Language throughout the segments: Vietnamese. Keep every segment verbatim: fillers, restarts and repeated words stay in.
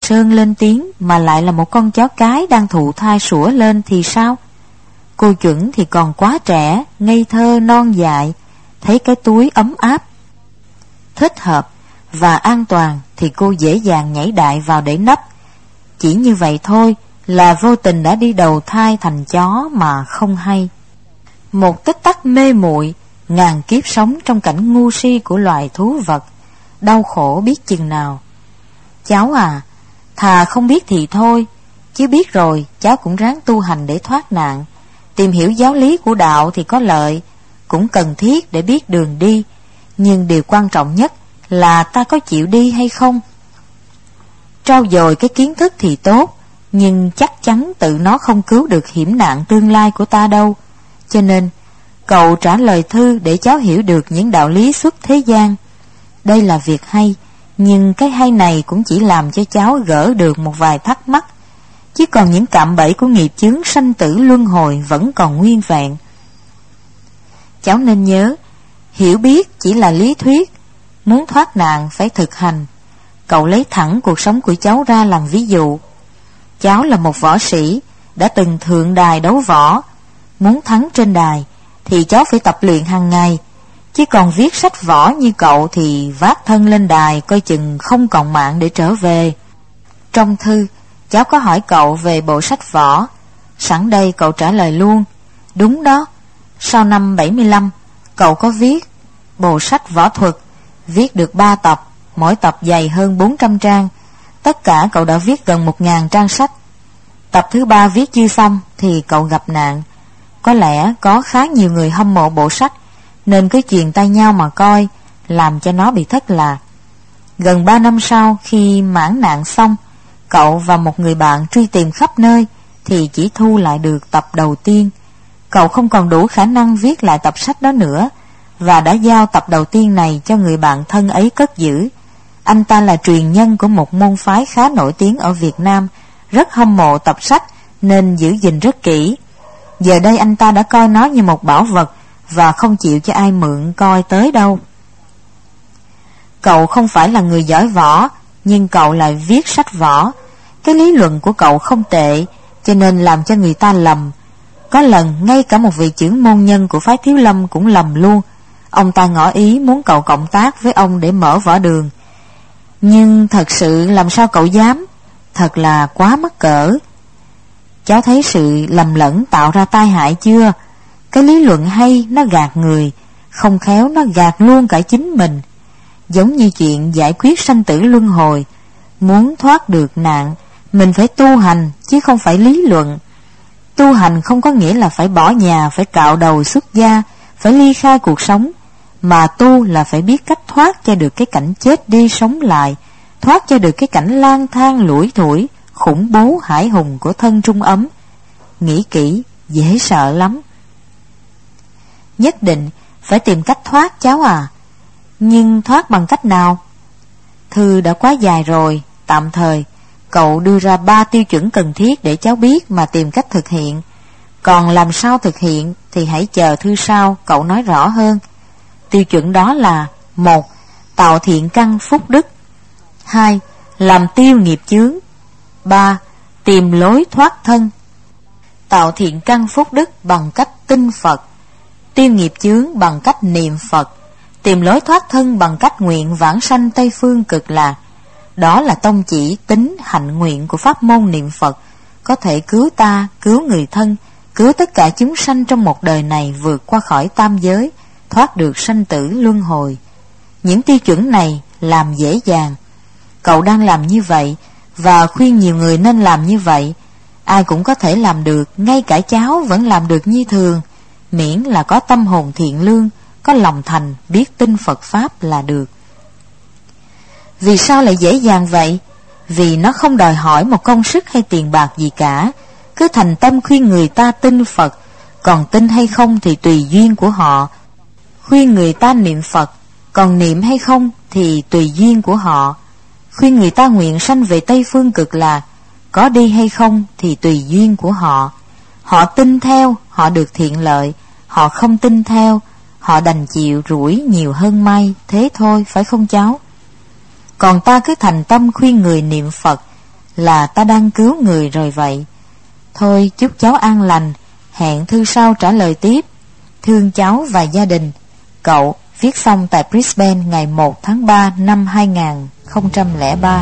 Sơn lên tiếng mà lại là một con chó cái đang thụ thai sủa lên thì sao? Cô Chuẩn thì còn quá trẻ, ngây thơ non dại, thấy cái túi ấm áp, thích hợp và an toàn thì cô dễ dàng nhảy đại vào để nấp. Chỉ như vậy thôi là vô tình đã đi đầu thai thành chó mà không hay. Một tích tắc mê muội, ngàn kiếp sống trong cảnh ngu si của loài thú vật, đau khổ biết chừng nào. Cháu à, thà không biết thì thôi, chứ biết rồi cháu cũng ráng tu hành để thoát nạn. Tìm hiểu giáo lý của đạo thì có lợi, cũng cần thiết để biết đường đi, nhưng điều quan trọng nhất là ta có chịu đi hay không. Trau dồi cái kiến thức thì tốt, nhưng chắc chắn tự nó không cứu được hiểm nạn tương lai của ta đâu. Cho nên cậu trả lời thư để cháu hiểu được những đạo lý xuất thế gian. Đây là việc hay, nhưng cái hay này cũng chỉ làm cho cháu gỡ được một vài thắc mắc, chứ còn những cạm bẫy của nghiệp chướng sanh tử luân hồi vẫn còn nguyên vẹn. Cháu nên nhớ, hiểu biết chỉ là lý thuyết, muốn thoát nạn phải thực hành. Cậu lấy thẳng cuộc sống của cháu ra làm ví dụ. Cháu là một võ sĩ, đã từng thượng đài đấu võ. Muốn thắng trên đài thì cháu phải tập luyện hàng ngày, chứ còn viết sách võ như cậu thì vác thân lên đài coi chừng không còn mạng để trở về. Trong thư, cháu có hỏi cậu về bộ sách võ. Sẵn đây cậu trả lời luôn. Đúng đó, sau năm bảy mươi lăm, cậu có viết bộ sách võ thuật, viết được ba tập, mỗi tập dày hơn bốn trăm trang. Tất cả cậu đã viết gần một ngàn trang sách. Tập thứ ba viết chưa xong thì cậu gặp nạn. Có lẽ có khá nhiều người hâm mộ bộ sách, nên cứ truyền tay nhau mà coi, làm cho nó bị thất lạc. Gần ba năm sau, khi mãn nạn xong, cậu và một người bạn truy tìm khắp nơi thì chỉ thu lại được tập đầu tiên. Cậu không còn đủ khả năng viết lại tập sách đó nữa, và đã giao tập đầu tiên này cho người bạn thân ấy cất giữ. Anh ta là truyền nhân của một môn phái khá nổi tiếng ở Việt Nam, rất hâm mộ tập sách nên giữ gìn rất kỹ. Giờ đây anh ta đã coi nó như một bảo vật và không chịu cho ai mượn coi tới đâu. Cậu không phải là người giỏi võ, nhưng cậu lại viết sách võ. Cái lý luận của cậu không tệ, cho nên làm cho người ta lầm. Có lần ngay cả một vị trưởng môn nhân của phái Thiếu Lâm cũng lầm luôn. Ông ta ngỏ ý muốn cậu cộng tác với ông để mở võ đường. Nhưng thật sự làm sao cậu dám? Thật là quá mắc cỡ. Cháu thấy sự lầm lẫn tạo ra tai hại chưa? Cái lý luận hay nó gạt người, không khéo nó gạt luôn cả chính mình. Giống như chuyện giải quyết sanh tử luân hồi. Muốn thoát được nạn, mình phải tu hành chứ không phải lý luận. Tu hành không có nghĩa là phải bỏ nhà, phải cạo đầu xuất gia, phải ly khai cuộc sống. Mà tu là phải biết cách thoát cho được cái cảnh chết đi sống lại, thoát cho được cái cảnh lang thang lủi thủi, khủng bố hải hùng của thân trung ấm. Nghĩ kỹ, dễ sợ lắm. Nhất định phải tìm cách thoát cháu à. Nhưng thoát bằng cách nào? Thư đã quá dài rồi, tạm thời cậu đưa ra ba tiêu chuẩn cần thiết để cháu biết mà tìm cách thực hiện. Còn làm sao thực hiện thì hãy chờ thư sau cậu nói rõ hơn. Tiêu chuẩn đó là: một. Tạo thiện căn phúc đức. Hai. Làm tiêu nghiệp chướng. Ba. Tìm lối thoát thân. Tạo thiện căn phúc đức bằng cách tin Phật, tiêu nghiệp chướng bằng cách niệm Phật, tìm lối thoát thân bằng cách nguyện vãng sanh Tây Phương Cực Lạc. Đó là tông chỉ tính hạnh nguyện của pháp môn niệm Phật, có thể cứu ta, cứu người thân, cứu tất cả chúng sanh trong một đời này vượt qua khỏi tam giới, thoát được sanh tử luân hồi. Những tiêu chuẩn này làm dễ dàng. Cậu đang làm như vậy và khuyên nhiều người nên làm như vậy. Ai cũng có thể làm được, ngay cả cháu vẫn làm được như thường, miễn là có tâm hồn thiện lương, có lòng thành, biết tin Phật Pháp là được. Vì sao lại dễ dàng vậy? Vì nó không đòi hỏi một công sức hay tiền bạc gì cả. Cứ thành tâm khuyên người ta tin Phật, còn tin hay không thì tùy duyên của họ. Khuyên người ta niệm Phật, còn niệm hay không thì tùy duyên của họ. Khuyên người ta nguyện sanh về Tây Phương Cực Lạc, có đi hay không thì tùy duyên của họ. Họ tin theo, họ được thiện lợi. Họ không tin theo, họ đành chịu rủi nhiều hơn may. Thế thôi, phải không cháu? Còn ta cứ thành tâm khuyên người niệm Phật, là ta đang cứu người rồi vậy. Thôi chúc cháu an lành, hẹn thư sau trả lời tiếp. Thương cháu và gia đình. Cậu. Viết xong tại Brisbane ngày một tháng ba năm hai nghìn không trăm lẻ ba.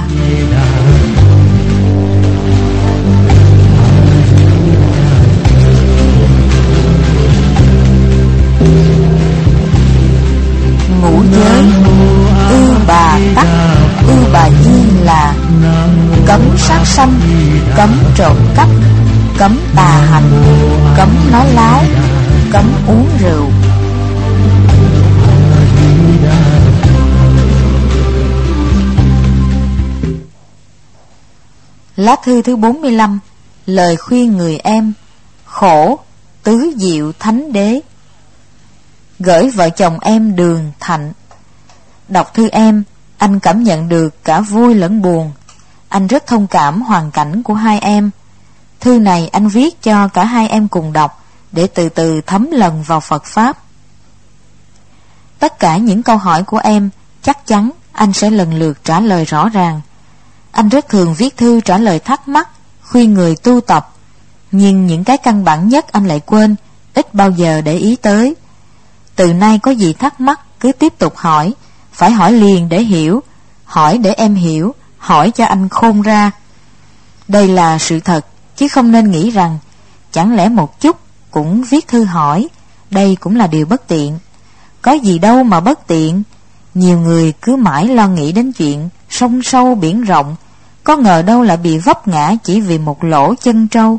Ngũ giới ư bà tắc ư bà di là cấm sát sanh, cấm trộm cắp, cấm tà hành, cấm nói láo, cấm uống rượu. Lá thư thứ bốn mươi lăm. Lời khuyên người em. Khổ tứ diệu thánh đế. Gửi vợ chồng em Đường Thạnh. Đọc thư em, anh cảm nhận được cả vui lẫn buồn. Anh rất thông cảm hoàn cảnh của hai em. Thư này anh viết cho cả hai em cùng đọc, để từ từ thấm lần vào Phật Pháp. Tất cả những câu hỏi của em chắc chắn anh sẽ lần lượt trả lời rõ ràng. Anh rất thường viết thư trả lời thắc mắc, khuyên người tu tập, nhưng những cái căn bản nhất anh lại quên, ít bao giờ để ý tới. Từ nay có gì thắc mắc cứ tiếp tục hỏi, phải hỏi liền để hiểu, hỏi để em hiểu, hỏi cho anh khôn ra. Đây là sự thật, chứ không nên nghĩ rằng chẳng lẽ một chút cũng viết thư hỏi. Đây cũng là điều bất tiện. Có gì đâu mà bất tiện. Nhiều người cứ mãi lo nghĩ đến chuyện sông sâu biển rộng, có ngờ đâu lại bị vấp ngã chỉ vì một lỗ chân trâu.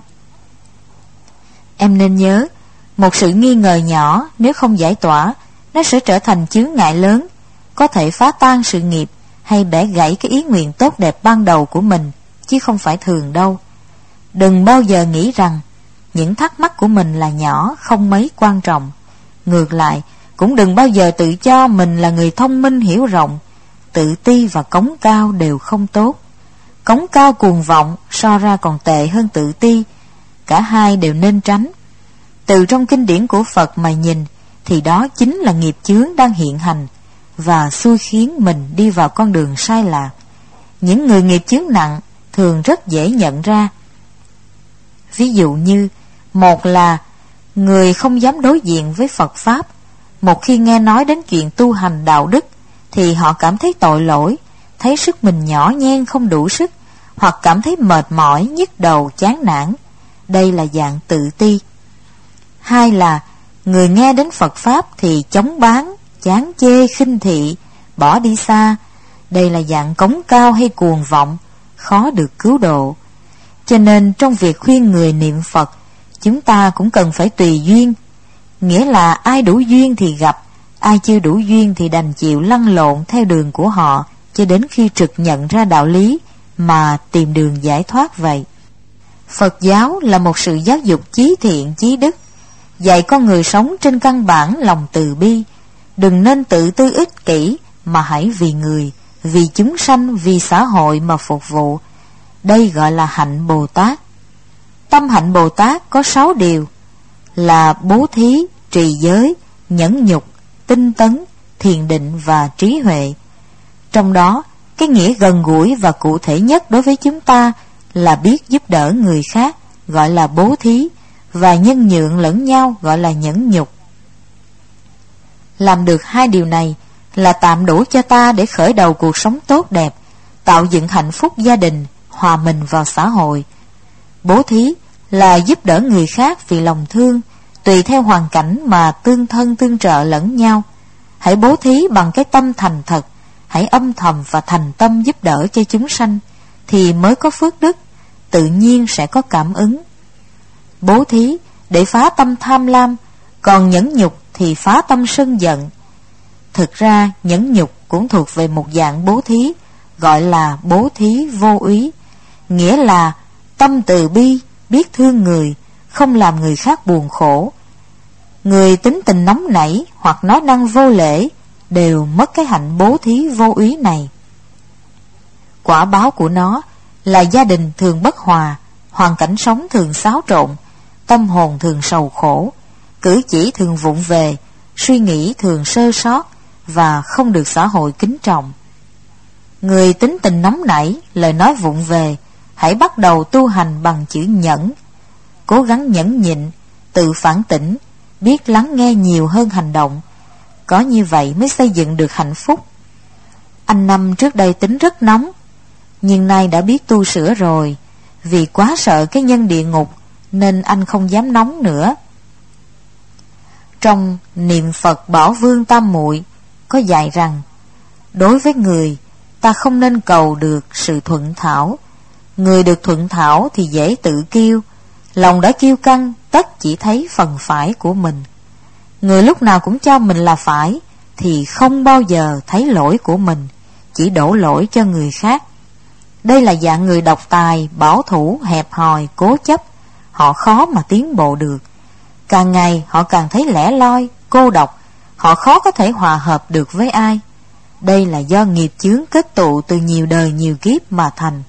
Em nên nhớ, một sự nghi ngờ nhỏ nếu không giải tỏa, nó sẽ trở thành chướng ngại lớn, có thể phá tan sự nghiệp hay bẻ gãy cái ý nguyện tốt đẹp ban đầu của mình, chứ không phải thường đâu. Đừng bao giờ nghĩ rằng những thắc mắc của mình là nhỏ, không mấy quan trọng. Ngược lại, cũng đừng bao giờ tự cho mình là người thông minh hiểu rộng. Tự ti và cống cao đều không tốt. Cống cao cuồng vọng so ra còn tệ hơn tự ti. Cả hai đều nên tránh. Từ trong kinh điển của Phật mà nhìn, thì đó chính là nghiệp chướng đang hiện hành và xui khiến mình đi vào con đường sai lạc. Những người nghiệp chướng nặng thường rất dễ nhận ra. Ví dụ như, một là người không dám đối diện với Phật Pháp. Một khi nghe nói đến chuyện tu hành đạo đức thì họ cảm thấy tội lỗi, thấy sức mình nhỏ nhen không đủ sức, hoặc cảm thấy mệt mỏi, nhức đầu, chán nản. Đây là dạng tự ti. Hai là người nghe đến Phật Pháp thì chống bán, chán chê, khinh thị, bỏ đi xa. Đây là dạng cống cao hay cuồng vọng, khó được cứu độ. Cho nên trong việc khuyên người niệm Phật, chúng ta cũng cần phải tùy duyên. Nghĩa là ai đủ duyên thì gặp, ai chưa đủ duyên thì đành chịu lăn lộn theo đường của họ, cho đến khi trực nhận ra đạo lý mà tìm đường giải thoát vậy. Phật giáo là một sự giáo dục chí thiện chí đức, dạy con người sống trên căn bản lòng từ bi. Đừng nên tự tư ích kỷ, mà hãy vì người, vì chúng sanh, vì xã hội mà phục vụ. Đây gọi là hạnh Bồ Tát. Tâm hạnh Bồ Tát có sáu điều, là bố thí, trì giới, nhẫn nhục, tinh tấn, thiền định và trí huệ. Trong đó, cái nghĩa gần gũi và cụ thể nhất đối với chúng ta là biết giúp đỡ người khác, gọi là bố thí, và nhân nhượng lẫn nhau, gọi là nhẫn nhục. Làm được hai điều này là tạm đủ cho ta để khởi đầu cuộc sống tốt đẹp, tạo dựng hạnh phúc gia đình, hòa mình vào xã hội. Bố thí là giúp đỡ người khác vì lòng thương, tùy theo hoàn cảnh mà tương thân tương trợ lẫn nhau. Hãy bố thí bằng cái tâm thành thật, hãy âm thầm và thành tâm giúp đỡ cho chúng sanh, thì mới có phước đức, tự nhiên sẽ có cảm ứng. Bố thí để phá tâm tham lam, còn nhẫn nhục thì phá tâm sân giận. Thực ra nhẫn nhục cũng thuộc về một dạng bố thí, gọi là bố thí vô úy, nghĩa là tâm từ bi, biết thương người, không làm người khác buồn khổ. Người tính tình nóng nảy hoặc nói năng vô lễ đều mất cái hạnh bố thí vô úy này. Quả báo của nó là gia đình thường bất hòa, hoàn cảnh sống thường xáo trộn, tâm hồn thường sầu khổ, cử chỉ thường vụng về, suy nghĩ thường sơ sót và không được xã hội kính trọng. Người tính tình nóng nảy, lời nói vụng về, hãy bắt đầu tu hành bằng chữ nhẫn. Cố gắng nhẫn nhịn, tự phản tỉnh, biết lắng nghe nhiều hơn hành động. Có như vậy mới xây dựng được hạnh phúc. Anh Năm trước đây tính rất nóng, nhưng nay đã biết tu sửa rồi. Vì quá sợ cái nhân địa ngục nên anh không dám nóng nữa. Trong Niệm Phật Bảo Vương Tam Muội có dạy rằng, đối với người, ta không nên cầu được sự thuận thảo. Người được thuận thảo thì dễ tự kiêu, lòng đã kiêu căng, tất chỉ thấy phần phải của mình. Người lúc nào cũng cho mình là phải thì không bao giờ thấy lỗi của mình, chỉ đổ lỗi cho người khác. Đây là dạng người độc tài, bảo thủ, hẹp hòi, cố chấp. Họ khó mà tiến bộ được. Càng ngày họ càng thấy lẻ loi, cô độc. Họ khó có thể hòa hợp được với ai. Đây là do nghiệp chướng kết tụ từ nhiều đời nhiều kiếp mà thành.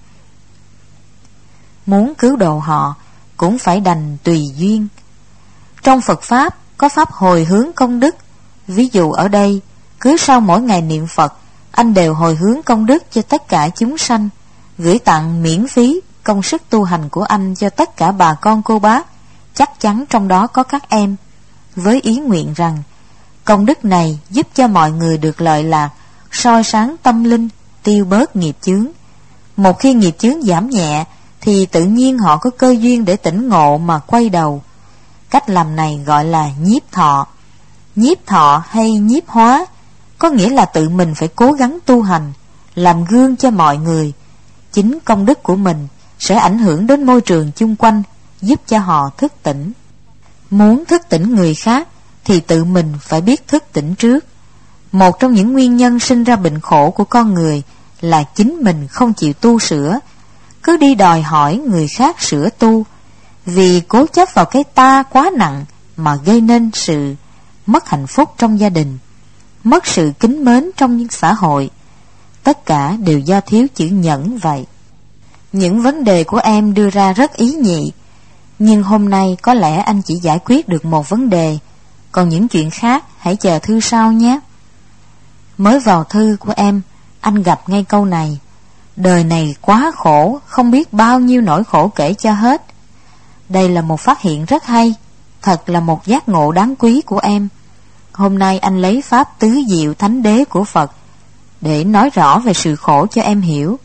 Muốn cứu độ họ cũng phải đành tùy duyên. Trong Phật Pháp có pháp hồi hướng công đức. Ví dụ ở đây, cứ sau mỗi ngày niệm Phật, anh đều hồi hướng công đức cho tất cả chúng sanh, gửi tặng miễn phí công sức tu hành của anh cho tất cả bà con cô bác, chắc chắn trong đó có các em, với ý nguyện rằng công đức này giúp cho mọi người được lợi lạc, soi sáng tâm linh, tiêu bớt nghiệp chướng. Một khi nghiệp chướng giảm nhẹ thì tự nhiên họ có cơ duyên để tỉnh ngộ mà quay đầu. Cách làm này gọi là nhiếp thọ. Nhiếp thọ hay nhiếp hóa có nghĩa là tự mình phải cố gắng tu hành, làm gương cho mọi người. Chính công đức của mình sẽ ảnh hưởng đến môi trường chung quanh, giúp cho họ thức tỉnh. Muốn thức tỉnh người khác thì tự mình phải biết thức tỉnh trước. Một trong những nguyên nhân sinh ra bệnh khổ của con người là chính mình không chịu tu sửa, cứ đi đòi hỏi người khác sửa tu. Vì cố chấp vào cái ta quá nặng mà gây nên sự mất hạnh phúc trong gia đình, mất sự kính mến trong xã hội. Tất cả đều do thiếu chữ nhẫn vậy. Những vấn đề của em đưa ra rất ý nhị, nhưng hôm nay có lẽ anh chỉ giải quyết được một vấn đề, còn những chuyện khác hãy chờ thư sau nhé. Mới vào thư của em, anh gặp ngay câu này: đời này quá khổ, không biết bao nhiêu nỗi khổ kể cho hết. Đây là một phát hiện rất hay, thật là một giác ngộ đáng quý của em. Hôm nay anh lấy pháp tứ diệu thánh đế của Phật để nói rõ về sự khổ cho em hiểu.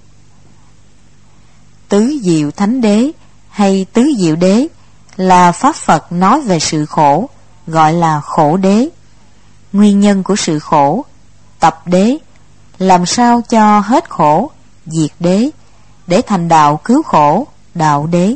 Tứ diệu thánh đế hay tứ diệu đế là pháp Phật nói về sự khổ, gọi là khổ đế. Nguyên nhân của sự khổ, tập đế, làm sao cho hết khổ, diệt đế, để thành đạo cứu khổ, đạo đế.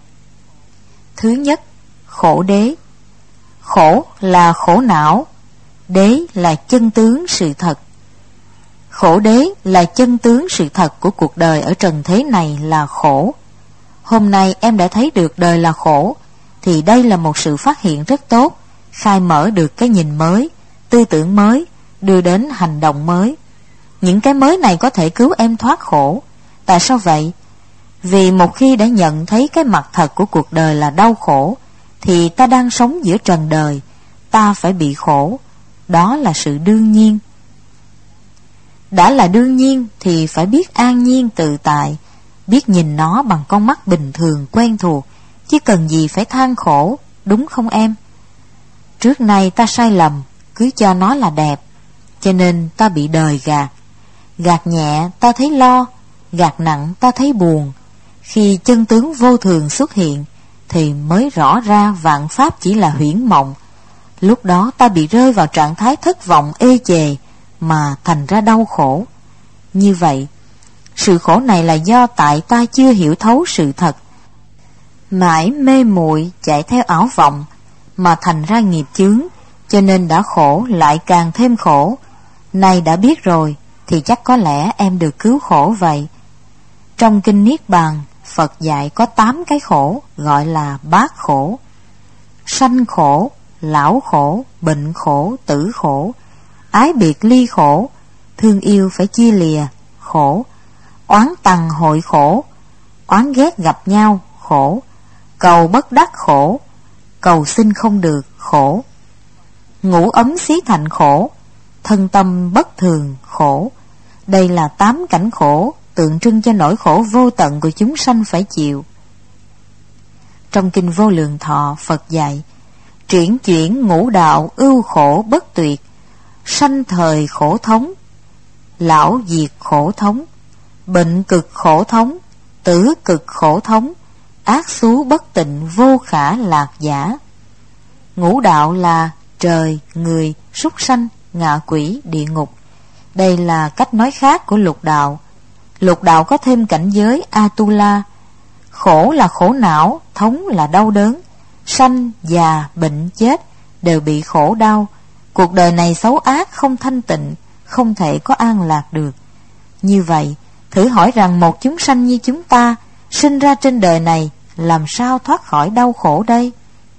Thứ nhất, khổ đế. Khổ là khổ não, đế là chân tướng sự thật. Khổ đế là chân tướng sự thật của cuộc đời ở trần thế này là khổ. Hôm nay em đã thấy được đời là khổ, thì đây là một sự phát hiện rất tốt, khai mở được cái nhìn mới, tư tưởng mới, đưa đến hành động mới. Những cái mới này có thể cứu em thoát khổ. Tại sao vậy? Vì một khi đã nhận thấy cái mặt thật của cuộc đời là đau khổ, thì ta đang sống giữa trần đời, ta phải bị khổ. Đó là sự đương nhiên. Đã là đương nhiên thì phải biết an nhiên tự tại, biết nhìn nó bằng con mắt bình thường quen thuộc, chứ cần gì phải than khổ, đúng không em? Trước nay ta sai lầm, cứ cho nó là đẹp, cho nên ta bị đời gạt. Gạt nhẹ ta thấy lo, gạt nặng ta thấy buồn. Khi chân tướng vô thường xuất hiện thì mới rõ ra vạn pháp chỉ là huyễn mộng. Lúc đó ta bị rơi vào trạng thái thất vọng ê chề mà thành ra đau khổ. Như vậy, sự khổ này là do tại ta chưa hiểu thấu sự thật, mãi mê muội chạy theo ảo vọng mà thành ra nghiệp chướng, cho nên đã khổ lại càng thêm khổ. Nay đã biết rồi thì chắc có lẽ em được cứu khổ vậy. Trong kinh Niết Bàn, Phật dạy có tám cái khổ, gọi là bát khổ: sanh khổ, lão khổ, bệnh khổ, tử khổ, ái biệt ly khổ, thương yêu phải chia lìa khổ, oán tằng hội khổ, oán ghét gặp nhau khổ, cầu bất đắc khổ, cầu xin không được khổ, ngủ ấm xí thành khổ, thân tâm bất thường khổ. Đây là tám cảnh khổ tượng trưng cho nỗi khổ vô tận của chúng sanh phải chịu. Trong Kinh Vô Lượng Thọ, Phật dạy: triển chuyển ngũ đạo ưu khổ bất tuyệt, sanh thời khổ thống, lão diệt khổ thống, bệnh cực khổ thống, tử cực khổ thống, ác xú bất tịnh vô khả lạc giả. Ngũ đạo là trời, người, súc sanh, ngạ quỷ, địa ngục. Đây là cách nói khác của lục đạo. Lục đạo có thêm cảnh giới Atula. Khổ là khổ não, thống là đau đớn, sanh, già, bệnh, chết đều bị khổ đau. Cuộc đời này xấu ác, không thanh tịnh, không thể có an lạc được. Như vậy, thử hỏi rằng một chúng sanh như chúng ta sinh ra trên đời này làm sao thoát khỏi đau khổ đây?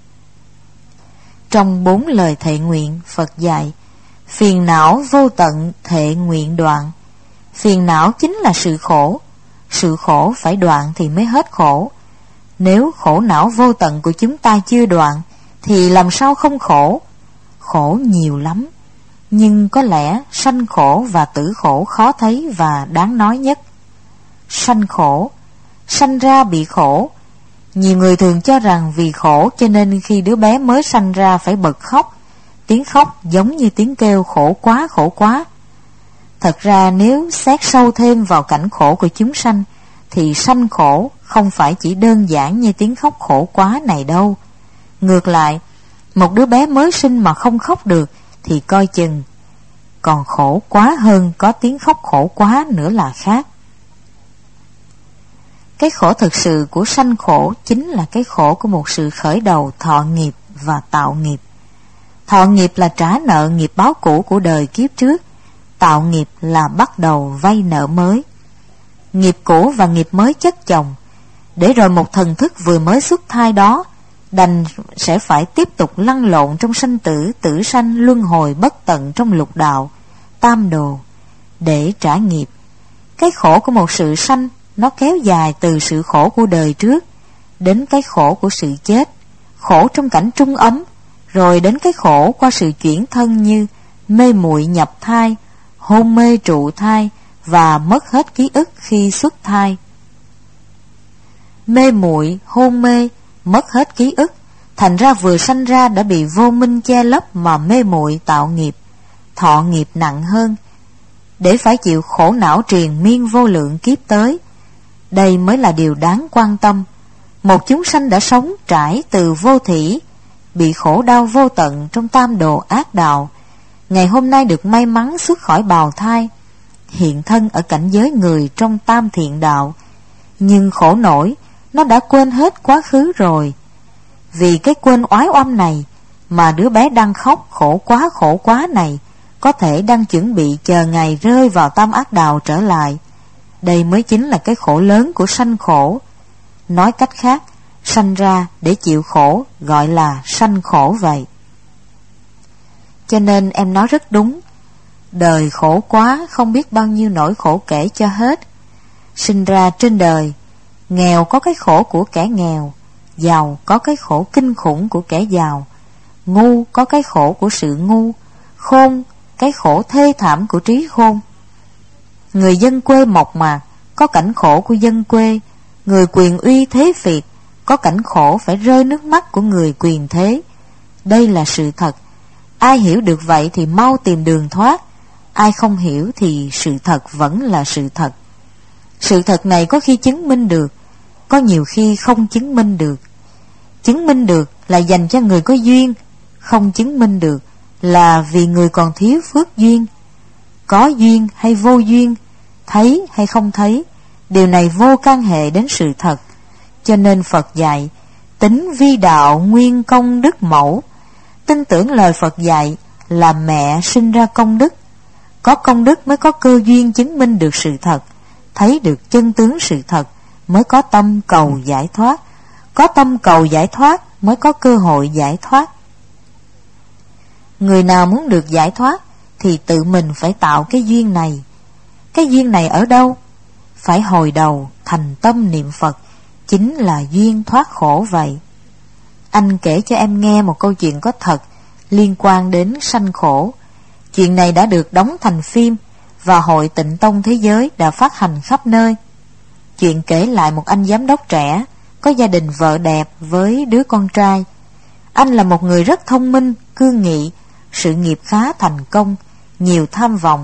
Trong bốn lời thệ nguyện, Phật dạy: phiền não vô tận thệ nguyện đoạn. Phiền não chính là sự khổ. Sự khổ phải đoạn thì mới hết khổ. Nếu khổ não vô tận của chúng ta chưa đoạn thì làm sao không khổ? Khổ nhiều lắm, nhưng có lẽ sanh khổ và tử khổ khó thấy và đáng nói nhất. Sanh khổ, sanh ra bị khổ. Nhiều người thường cho rằng vì khổ cho nên khi đứa bé mới sanh ra phải bật khóc. Tiếng khóc giống như tiếng kêu khổ quá, khổ quá. Thật ra nếu xét sâu thêm vào cảnh khổ của chúng sanh thì sanh khổ không phải chỉ đơn giản như tiếng khóc khổ quá này đâu. Ngược lại, một đứa bé mới sinh mà không khóc được thì coi chừng còn khổ quá hơn có tiếng khóc khổ quá nữa là khác. Cái khổ thực sự của sanh khổ chính là cái khổ của một sự khởi đầu thọ nghiệp và tạo nghiệp. Thọ nghiệp là trả nợ nghiệp báo cũ của đời kiếp trước. Tạo nghiệp là bắt đầu vay nợ mới. Nghiệp cũ và nghiệp mới chất chồng, để rồi một thần thức vừa mới xuất thai đó đành sẽ phải tiếp tục lăn lộn trong sanh tử, tử sanh, luân hồi bất tận trong lục đạo, tam đồ để trả nghiệp. Cái khổ của một sự sanh nó kéo dài từ sự khổ của đời trước đến cái khổ của sự chết, khổ trong cảnh trung ấm, rồi đến cái khổ qua sự chuyển thân như mê muội nhập thai, hôn mê trụ thai và mất hết ký ức khi xuất thai. Mê muội, hôn mê, mất hết ký ức, thành ra vừa sanh ra đã bị vô minh che lấp mà mê muội tạo nghiệp, thọ nghiệp nặng hơn, để phải chịu khổ não triền miên vô lượng kiếp tới. Đây mới là điều đáng quan tâm. Một chúng sanh đã sống trải từ vô thỉ, bị khổ đau vô tận trong tam đồ ác đạo, ngày hôm nay được may mắn xuất khỏi bào thai, hiện thân ở cảnh giới người trong tam thiện đạo. Nhưng khổ nổi, nó đã quên hết quá khứ rồi. Vì cái quên oái oăm này mà đứa bé đang khóc khổ quá, khổ quá này có thể đang chuẩn bị chờ ngày rơi vào tam ác đạo trở lại. Đây mới chính là cái khổ lớn của sanh khổ. Nói cách khác, sanh ra để chịu khổ gọi là sanh khổ vậy. Cho nên em nói rất đúng. Đời khổ quá, không biết bao nhiêu nỗi khổ kể cho hết. Sinh ra trên đời, nghèo có cái khổ của kẻ nghèo, giàu có cái khổ kinh khủng của kẻ giàu, ngu có cái khổ của sự ngu, khôn cái khổ thê thảm của trí khôn. Người dân quê mộc mạc có cảnh khổ của dân quê, người quyền uy thế phiệt có cảnh khổ phải rơi nước mắt của người quyền thế. Đây là sự thật. Ai hiểu được vậy thì mau tìm đường thoát, ai không hiểu thì sự thật vẫn là sự thật. Sự thật này có khi chứng minh được, có nhiều khi không chứng minh được. Chứng minh được là dành cho người có duyên, không chứng minh được là vì người còn thiếu phước duyên. Có duyên hay vô duyên, thấy hay không thấy, điều này vô can hệ đến sự thật. Cho nên Phật dạy tính vi đạo nguyên công đức mẫu. Tin tưởng lời Phật dạy là mẹ sinh ra công đức. Có công đức mới có cơ duyên chứng minh được sự thật, thấy được chân tướng sự thật, mới có tâm cầu giải thoát. Có tâm cầu giải thoát mới có cơ hội giải thoát. Người nào muốn được giải thoát thì tự mình phải tạo cái duyên này. Cái duyên này ở đâu? Phải hồi đầu thành tâm niệm Phật, chính là duyên thoát khổ vậy. Anh kể cho em nghe một câu chuyện có thật liên quan đến sanh khổ. Chuyện này đã được đóng thành phim và Hội Tịnh Tông Thế Giới đã phát hành khắp nơi. Chuyện kể lại một anh giám đốc trẻ, có gia đình vợ đẹp với đứa con trai. Anh là một người rất thông minh, cương nghị, sự nghiệp khá thành công, nhiều tham vọng.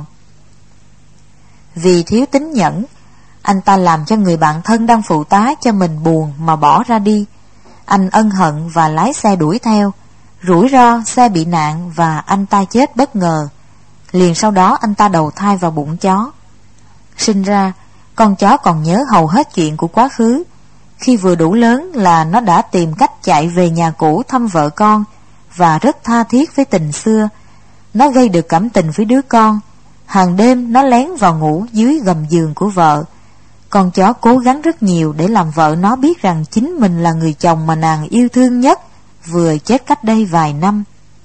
Vì thiếu tín nhẫn, anh ta làm cho người bạn thân đang phụ tá cho mình buồn mà bỏ ra đi. Anh ân hận và lái xe đuổi theo. Rủi ro xe bị nạn và anh ta chết bất ngờ. Liền sau đó anh ta đầu thai vào bụng chó. Sinh ra, con chó còn nhớ hầu hết chuyện của quá khứ. Khi vừa đủ lớn là nó đã tìm cách chạy về nhà cũ thăm vợ con và rất tha thiết với tình xưa. Nó gây được cảm tình với đứa con. Hàng đêm nó lén vào ngủ dưới gầm giường của vợ. Con chó cố gắng rất nhiều để làm vợ nó biết rằng chính mình là người chồng mà nàng yêu thương nhất, vừa chết cách đây vài năm.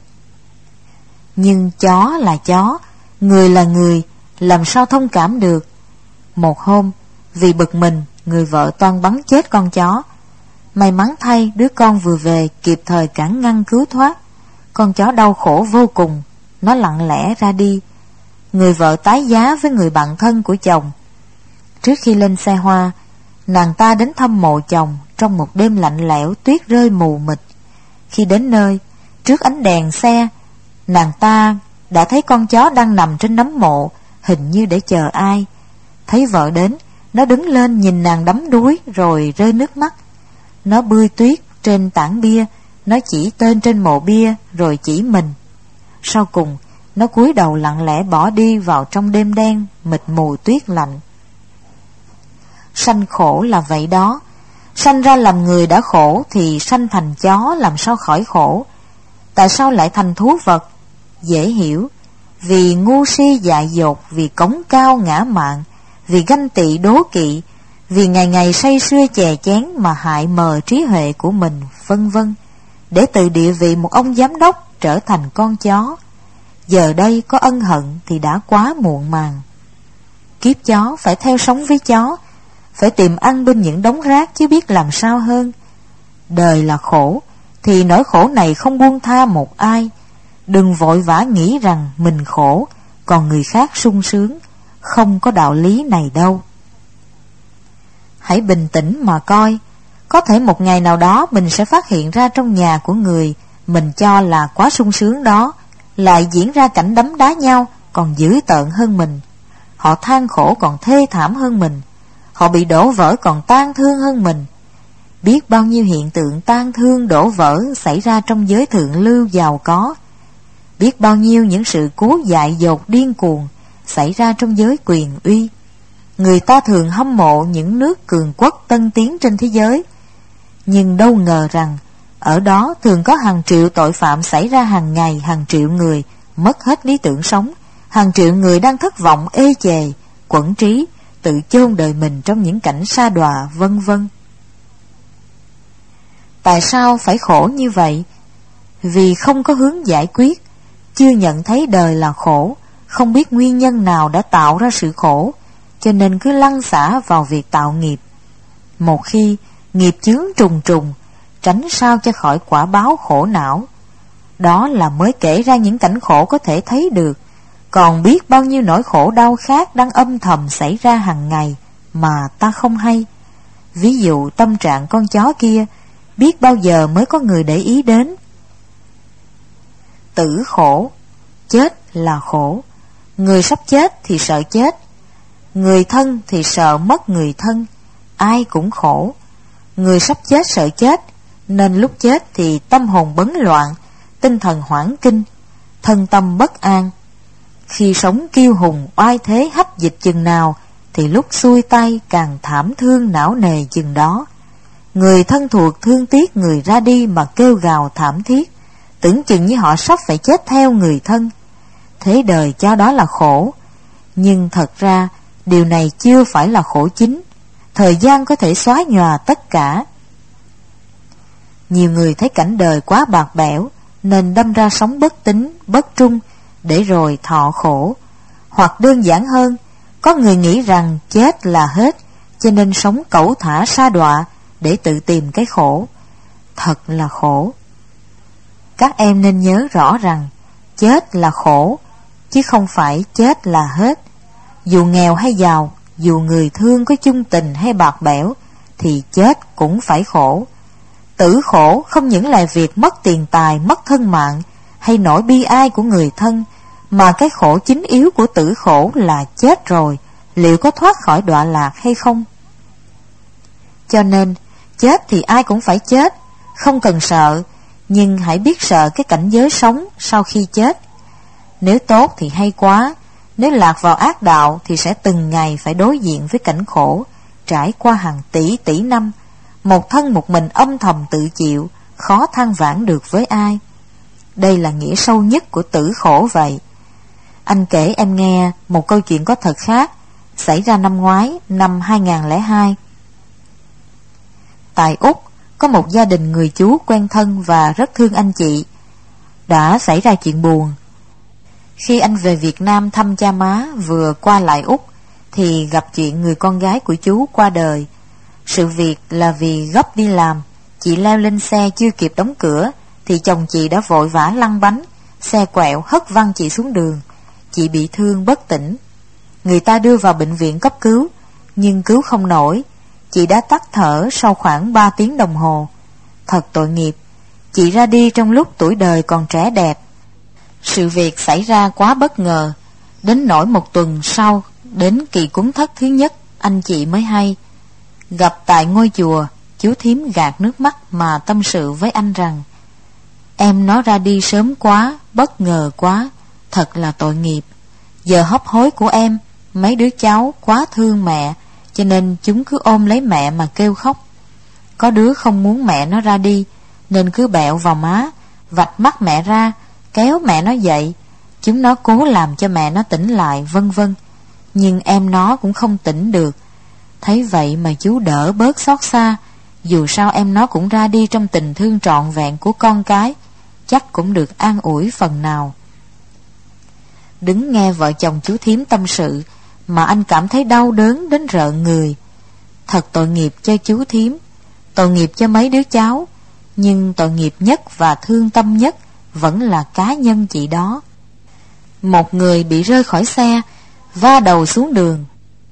Nhưng chó là chó, người là người, làm sao thông cảm được. Một hôm, vì bực mình, người vợ toan bắn chết con chó. May mắn thay, đứa con vừa về kịp thời cản ngăn cứu thoát. Con chó đau khổ vô cùng, nó lặng lẽ ra đi. Người vợ tái giá với người bạn thân của chồng. Trước khi lên xe hoa, nàng ta đến thăm mộ chồng trong một đêm lạnh lẽo, tuyết rơi mù mịt. Khi đến nơi, trước ánh đèn xe, nàng ta đã thấy con chó đang nằm trên nấm mộ, hình như để chờ ai. Thấy vợ đến, nó đứng lên nhìn nàng đắm đuối rồi rơi nước mắt. Nó bươi tuyết trên tảng bia, nó chỉ tên trên mộ bia rồi chỉ mình. Sau cùng, nó cúi đầu lặng lẽ bỏ đi vào trong đêm đen mịt mù tuyết lạnh. Sanh khổ là vậy đó. Sanh ra làm người đã khổ thì sanh thành chó làm sao khỏi khổ. Tại sao lại thành thú vật? Dễ hiểu. Vì ngu si dại dột, vì cống cao ngã mạn, vì ganh tị đố kỵ, vì ngày ngày say sưa chè chén mà hại mờ trí huệ của mình, vân vân, để từ địa vị một ông giám đốc trở thành con chó. Giờ đây có ân hận thì đã quá muộn màng. Kiếp chó phải theo sống với chó, phải tìm ăn bên những đống rác chứ biết làm sao hơn. Đời là khổ, thì nỗi khổ này không buông tha một ai. Đừng vội vã nghĩ rằng mình khổ, còn người khác sung sướng. Không có đạo lý này đâu. Hãy bình tĩnh mà coi. Có thể một ngày nào đó mình sẽ phát hiện ra trong nhà của người mình cho là quá sung sướng đó lại diễn ra cảnh đấm đá nhau còn dữ tợn hơn mình. Họ than khổ còn thê thảm hơn mình. Họ bị đổ vỡ còn tang thương hơn mình. Biết bao nhiêu hiện tượng tang thương đổ vỡ xảy ra trong giới thượng lưu giàu có. Biết bao nhiêu những sự cố dại dột điên cuồng xảy ra trong giới quyền uy. Người ta thường hâm mộ những nước cường quốc tân tiến trên thế giới, nhưng đâu ngờ rằng ở đó thường có hàng triệu tội phạm xảy ra hàng ngày, hàng triệu người mất hết lý tưởng sống, hàng triệu người đang thất vọng ê chề, quẫn trí, tự chôn đời mình trong những cảnh sa đọa, vân vân. Tại sao phải khổ như vậy? Vì không có hướng giải quyết, chưa nhận thấy đời là khổ, không biết nguyên nhân nào đã tạo ra sự khổ, cho nên cứ lăn xả vào việc tạo nghiệp. Một khi nghiệp chướng trùng trùng, tránh sao cho khỏi quả báo khổ não. Đó là mới kể ra những cảnh khổ có thể thấy được, còn biết bao nhiêu nỗi khổ đau khác đang âm thầm xảy ra hàng ngày mà ta không hay. Ví dụ tâm trạng con chó kia, biết bao giờ mới có người để ý đến. Tử khổ, chết là khổ. Người sắp chết thì sợ chết, người thân thì sợ mất người thân. Ai cũng khổ. Người sắp chết sợ chết, nên lúc chết thì tâm hồn bấn loạn, tinh thần hoảng kinh, thân tâm bất an. Khi sống kiêu hùng oai thế hách dịch chừng nào, thì lúc xuôi tay càng thảm thương não nề chừng đó. Người thân thuộc thương tiếc người ra đi mà kêu gào thảm thiết, tưởng chừng như họ sắp phải chết theo người thân. Thế đời cho đó là khổ. Nhưng thật ra điều này chưa phải là khổ chính. Thời gian có thể xóa nhòa tất cả. Nhiều người thấy cảnh đời quá bạc bẽo, nên đâm ra sống bất tín, bất trung, để rồi thọ khổ. Hoặc đơn giản hơn, có người nghĩ rằng chết là hết, cho nên sống cẩu thả sa đọa để tự tìm cái khổ. Thật là khổ. Các em nên nhớ rõ rằng chết là khổ, chứ không phải chết là hết. Dù nghèo hay giàu, dù người thương có chung tình hay bạc bẽo, thì chết cũng phải khổ. Tử khổ không những là việc mất tiền tài, mất thân mạng, hay nỗi bi ai của người thân, mà cái khổ chính yếu của tử khổ là chết rồi, liệu có thoát khỏi đọa lạc hay không? Cho nên, chết thì ai cũng phải chết, không cần sợ, nhưng hãy biết sợ cái cảnh giới sống sau khi chết. Nếu tốt thì hay quá, nếu lạc vào ác đạo thì sẽ từng ngày phải đối diện với cảnh khổ, trải qua hàng tỷ tỷ năm, một thân một mình âm thầm tự chịu, khó than vãn được với ai. Đây là nghĩa sâu nhất của tử khổ vậy. Anh kể em nghe một câu chuyện có thật khác, xảy ra năm ngoái, năm hai nghìn lẻ hai. Tại Úc, có một gia đình người chú quen thân và rất thương anh chị. Đã xảy ra chuyện buồn. Khi anh về Việt Nam thăm cha má vừa qua lại Úc, thì gặp chuyện người con gái của chú qua đời. Sự việc là vì gấp đi làm, chị leo lên xe chưa kịp đóng cửa, thì chồng chị đã vội vã lăn bánh, xe quẹo hất văng chị xuống đường. Chị bị thương bất tỉnh. Người ta đưa vào bệnh viện cấp cứu, nhưng cứu không nổi. Chị đã tắt thở sau khoảng ba tiếng đồng hồ. Thật tội nghiệp, chị ra đi trong lúc tuổi đời còn trẻ đẹp. Sự việc xảy ra quá bất ngờ, đến nỗi một tuần sau, đến kỳ cúng thất thứ nhất, anh chị mới hay. Gặp tại ngôi chùa, chú thím gạt nước mắt mà tâm sự với anh rằng: em nó ra đi sớm quá, bất ngờ quá, thật là tội nghiệp. Giờ hấp hối của em, mấy đứa cháu quá thương mẹ, cho nên chúng cứ ôm lấy mẹ mà kêu khóc. Có đứa không muốn mẹ nó ra đi, nên cứ bẹo vào má, vạch mắt mẹ ra, kéo mẹ nó dậy. Chúng nó cố làm cho mẹ nó tỉnh lại, vân vân. Nhưng em nó cũng không tỉnh được. Thấy vậy mà chú đỡ bớt xót xa. Dù sao em nó cũng ra đi trong tình thương trọn vẹn của con cái, chắc cũng được an ủi phần nào. Đứng nghe vợ chồng chú thím tâm sự mà anh cảm thấy đau đớn đến rợn người. Thật tội nghiệp cho chú thím, tội nghiệp cho mấy đứa cháu, nhưng tội nghiệp nhất và thương tâm nhất vẫn là cá nhân chị đó. Một người bị rơi khỏi xe, va đầu xuống đường.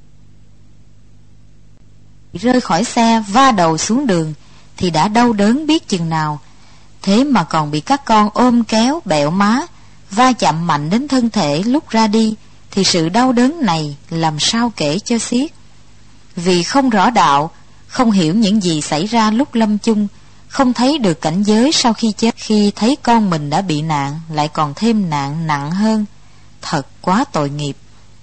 Rơi khỏi xe, va đầu xuống đường thì đã đau đớn biết chừng nào. Thế mà còn bị các con ôm kéo, bẹo má, va chạm mạnh đến thân thể lúc ra đi, thì sự đau đớn này làm sao kể cho xiết. Vì không rõ đạo, không hiểu những gì xảy ra lúc lâm chung, không thấy được cảnh giới sau khi chết, khi thấy con mình đã bị nạn, lại còn thêm nạn nặng hơn. Thật quá tội nghiệp.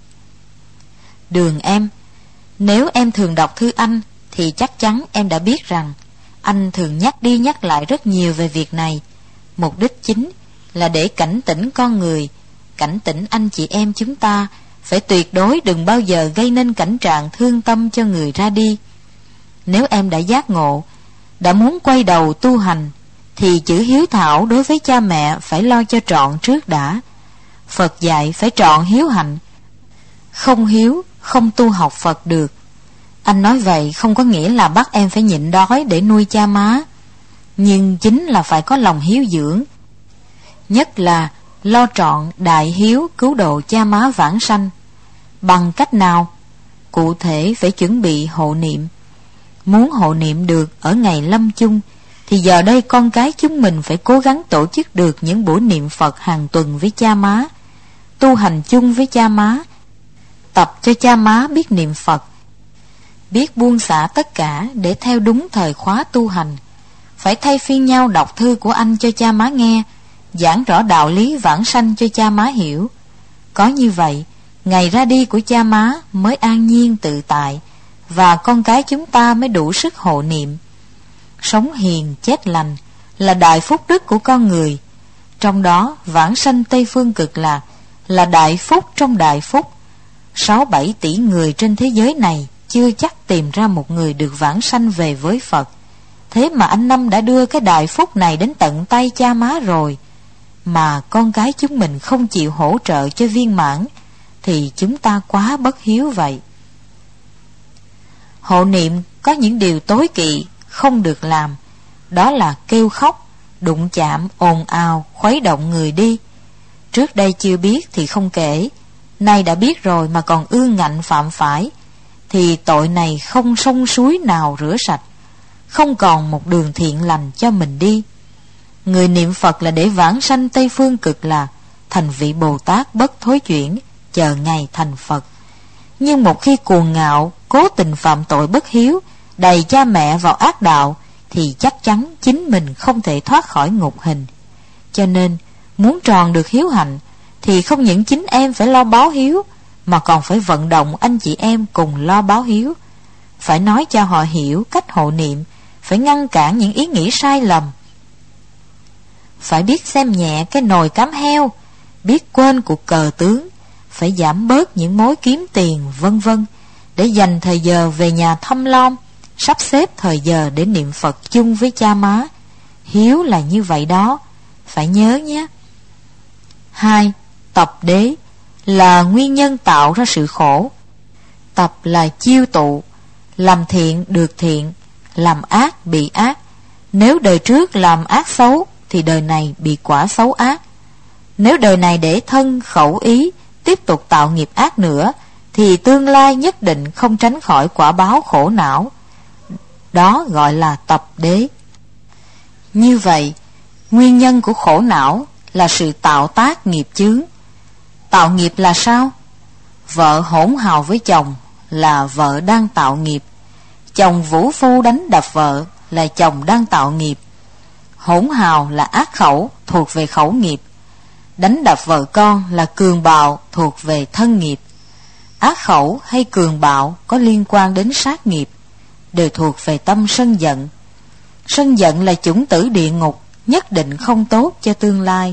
Đường em, nếu em thường đọc thư anh, thì chắc chắn em đã biết rằng anh thường nhắc đi nhắc lại rất nhiều về việc này. Mục đích chính là để cảnh tỉnh con người, cảnh tỉnh anh chị em chúng ta phải tuyệt đối đừng bao giờ gây nên cảnh trạng thương tâm cho người ra đi. Nếu em đã giác ngộ, đã muốn quay đầu tu hành, thì chữ hiếu thảo đối với cha mẹ phải lo cho trọn trước đã. Phật dạy phải trọn hiếu hạnh, không hiếu không tu học Phật được. Anh nói vậy không có nghĩa là bắt em phải nhịn đói để nuôi cha má, nhưng chính là phải có lòng hiếu dưỡng, nhất là lo trọn đại hiếu cứu độ cha má vãng sanh. Bằng cách nào? Cụ thể phải chuẩn bị hộ niệm. Muốn hộ niệm được ở ngày lâm chung, thì giờ đây con cái chúng mình phải cố gắng tổ chức được những buổi niệm Phật hàng tuần với cha má, tu hành chung với cha má, tập cho cha má biết niệm Phật, biết buông xả tất cả để theo đúng thời khóa tu hành. Phải thay phiên nhau đọc thư của anh cho cha má nghe, giảng rõ đạo lý vãng sanh cho cha má hiểu. Có như vậy, ngày ra đi của cha má mới an nhiên tự tại, và con cái chúng ta mới đủ sức hộ niệm. Sống hiền chết lành là đại phúc đức của con người, trong đó vãng sanh Tây Phương Cực Lạc là đại phúc trong đại phúc. Sáu bảy tỷ người trên thế giới này chưa chắc tìm ra một người được vãng sanh về với Phật. Thế mà anh Năm đã đưa cái đại phúc này đến tận tay cha má rồi, mà con cái chúng mình không chịu hỗ trợ cho viên mãn, thì chúng ta quá bất hiếu vậy. Hộ niệm có những điều tối kỵ không được làm, đó là kêu khóc, đụng chạm, ồn ào, khuấy động người đi. Trước đây chưa biết thì không kể, Nay đã biết rồi mà còn ương ngạnh phạm phải, thì tội này không sông suối nào rửa sạch, không còn một đường thiện lành cho mình đi. Người niệm Phật là để vãng sanh Tây Phương Cực Lạc, thành vị Bồ Tát bất thối chuyển, chờ ngày thành Phật. Nhưng một khi cuồng ngạo, cố tình phạm tội bất hiếu, đày cha mẹ vào ác đạo, thì chắc chắn chính mình không thể thoát khỏi ngục hình. Cho nên muốn tròn được hiếu hạnh thì không những chính em phải lo báo hiếu, mà còn phải vận động anh chị em cùng lo báo hiếu. Phải nói cho họ hiểu cách hộ niệm, phải ngăn cản những ý nghĩ sai lầm, phải biết xem nhẹ cái nồi cám heo, biết quên cuộc cờ tướng, phải giảm bớt những mối kiếm tiền vân vân, để dành thời giờ về nhà thăm lom, sắp xếp thời giờ để niệm Phật chung với cha má. Hiếu là như vậy đó, phải nhớ nhé. Hai, tập đế là nguyên nhân tạo ra sự khổ. Tập là chiêu tụ, làm thiện được thiện, làm ác bị ác. Nếu đời trước làm ác xấu thì đời này bị quả xấu ác. Nếu đời này để thân khẩu ý tiếp tục tạo nghiệp ác nữa, thì tương lai nhất định không tránh khỏi quả báo khổ não. Đó gọi là tập đế. Như vậy, nguyên nhân của khổ não là sự tạo tác nghiệp chướng. Tạo nghiệp là sao? Vợ hỗn hào với chồng là vợ đang tạo nghiệp. Chồng vũ phu đánh đập vợ là chồng đang tạo nghiệp. Hỗn hào là ác khẩu, thuộc về khẩu nghiệp. Đánh đập vợ con là cường bạo, thuộc về thân nghiệp. Ác khẩu hay cường bạo có liên quan đến sát nghiệp, đều thuộc về tâm sân giận. Sân giận là chủng tử địa ngục, nhất định không tốt cho tương lai.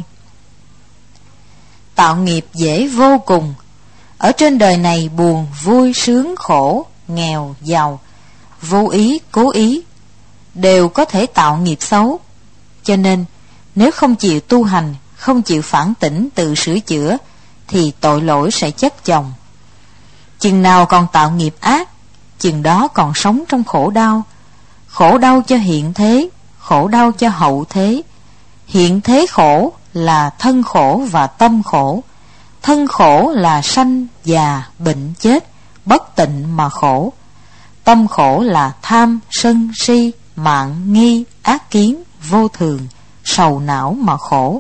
Tạo nghiệp dễ vô cùng. Ở trên đời này buồn, vui, sướng, khổ, nghèo, giàu, vô ý, cố ý, đều có thể tạo nghiệp xấu. Cho nên, nếu không chịu tu hành, không chịu phản tỉnh tự sửa chữa, thì tội lỗi sẽ chất chồng. Chừng nào còn tạo nghiệp ác, chừng đó còn sống trong khổ đau. Khổ đau cho hiện thế, khổ đau cho hậu thế. Hiện thế khổ là thân khổ và tâm khổ. Thân khổ là sanh, già, bệnh, chết, bất tịnh mà khổ. Tâm khổ là tham, sân, si, mạn, nghi, ác kiến, vô thường, sầu não mà khổ.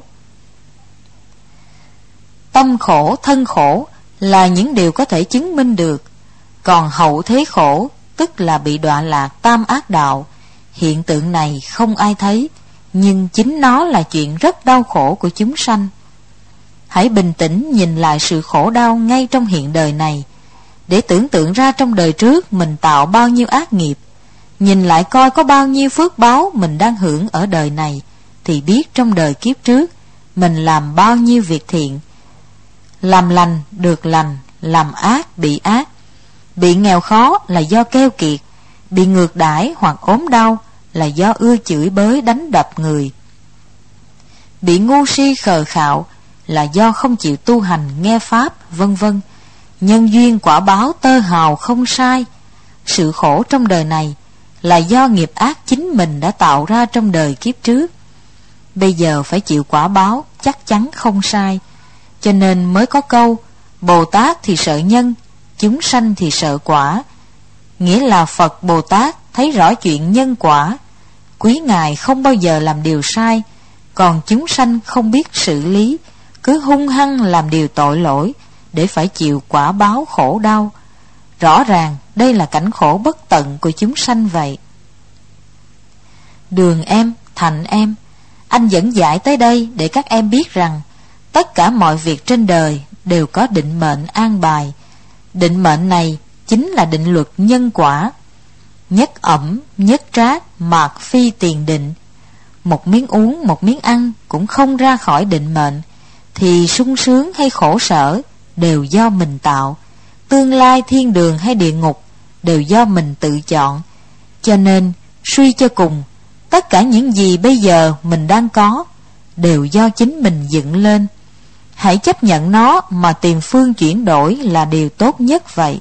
Tâm khổ, thân khổ là những điều có thể chứng minh được. Còn hậu thế khổ, tức là bị đọa lạc tam ác đạo. Hiện tượng này không ai thấy, nhưng chính nó là chuyện rất đau khổ của chúng sanh. Hãy bình tĩnh nhìn lại sự khổ đau ngay trong hiện đời này, để tưởng tượng ra trong đời trước mình tạo bao nhiêu ác nghiệp. Nhìn lại coi có bao nhiêu phước báo mình đang hưởng ở đời này, thì biết trong đời kiếp trước mình làm bao nhiêu việc thiện. Làm lành được lành, làm ác bị ác. Bị nghèo khó là do keo kiệt, bị ngược đãi hoặc ốm đau là do ưa chửi bới đánh đập người. Bị ngu si khờ khạo là do không chịu tu hành nghe pháp, vân vân. Nhân duyên quả báo tơ hào không sai. Sự khổ trong đời này là do nghiệp ác chính mình đã tạo ra trong đời kiếp trước. Bây giờ phải chịu quả báo, chắc chắn không sai. Cho nên mới có câu Bồ Tát thì sợ nhân, chúng sanh thì sợ quả. Nghĩa là Phật Bồ Tát thấy rõ chuyện nhân quả. Quý Ngài không bao giờ làm điều sai, còn chúng sanh không biết xử lý, cứ hung hăng làm điều tội lỗi, để phải chịu quả báo khổ đau. Rõ ràng đây là cảnh khổ bất tận của chúng sanh vậy. Đường em, Thành em, anh dẫn giải tới đây để các em biết rằng tất cả mọi việc trên đời đều có định mệnh an bài. Định mệnh này chính là định luật nhân quả. Nhất ẩm, nhất trác, mạt phi tiền định. Một miếng uống, một miếng ăn cũng không ra khỏi định mệnh, thì sung sướng hay khổ sở đều do mình tạo. Tương lai thiên đường hay địa ngục đều do mình tự chọn. Cho nên suy cho cùng, tất cả những gì bây giờ mình đang có đều do chính mình dựng lên. Hãy chấp nhận nó mà tìm phương chuyển đổi là điều tốt nhất vậy.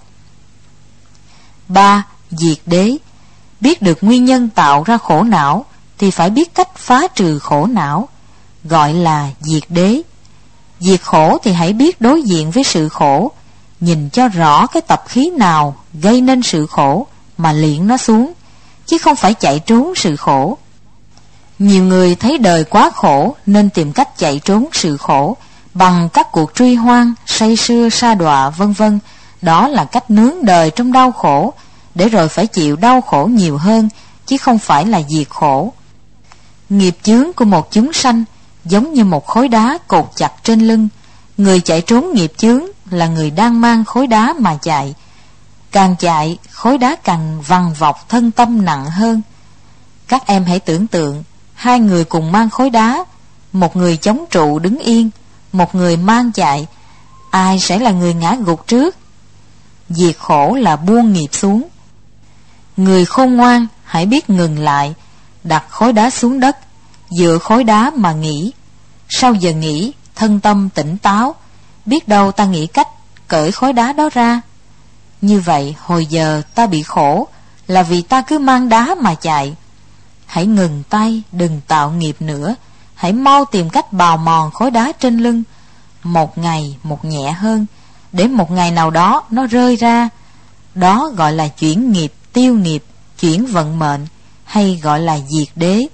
Ba. Diệt đế. Biết được nguyên nhân tạo ra khổ não thì phải biết cách phá trừ khổ não, gọi là diệt đế. Diệt khổ thì hãy biết đối diện với sự khổ, nhìn cho rõ cái tập khí nào gây nên sự khổ mà liệng nó xuống, chứ không phải chạy trốn sự khổ. Nhiều người thấy đời quá khổ nên tìm cách chạy trốn sự khổ bằng các cuộc truy hoang, say sưa, sa đọa, vân vân. Đó là cách nướng đời trong đau khổ, để rồi phải chịu đau khổ nhiều hơn, chứ không phải là diệt khổ. Nghiệp chướng của một chúng sanh giống như một khối đá cột chặt trên lưng. Người chạy trốn nghiệp chướng là người đang mang khối đá mà chạy. Càng chạy, khối đá càng vằn vọc thân tâm nặng hơn. Các em hãy tưởng tượng, hai người cùng mang khối đá, một người chống trụ đứng yên, một người mang chạy, ai sẽ là người ngã gục trước? Diệt khổ là buông nghiệp xuống. Người khôn ngoan hãy biết ngừng lại, đặt khối đá xuống đất, dựa khối đá mà nghĩ. Sau giờ nghĩ, thân tâm tỉnh táo, biết đâu ta nghĩ cách cởi khối đá đó ra. Như vậy hồi giờ ta bị khổ là vì ta cứ mang đá mà chạy. Hãy ngừng tay, đừng tạo nghiệp nữa. Hãy mau tìm cách bào mòn khối đá trên lưng, một ngày một nhẹ hơn, để một ngày nào đó nó rơi ra. Đó gọi là chuyển nghiệp, tiêu nghiệp, chuyển vận mệnh, hay gọi là diệt đế.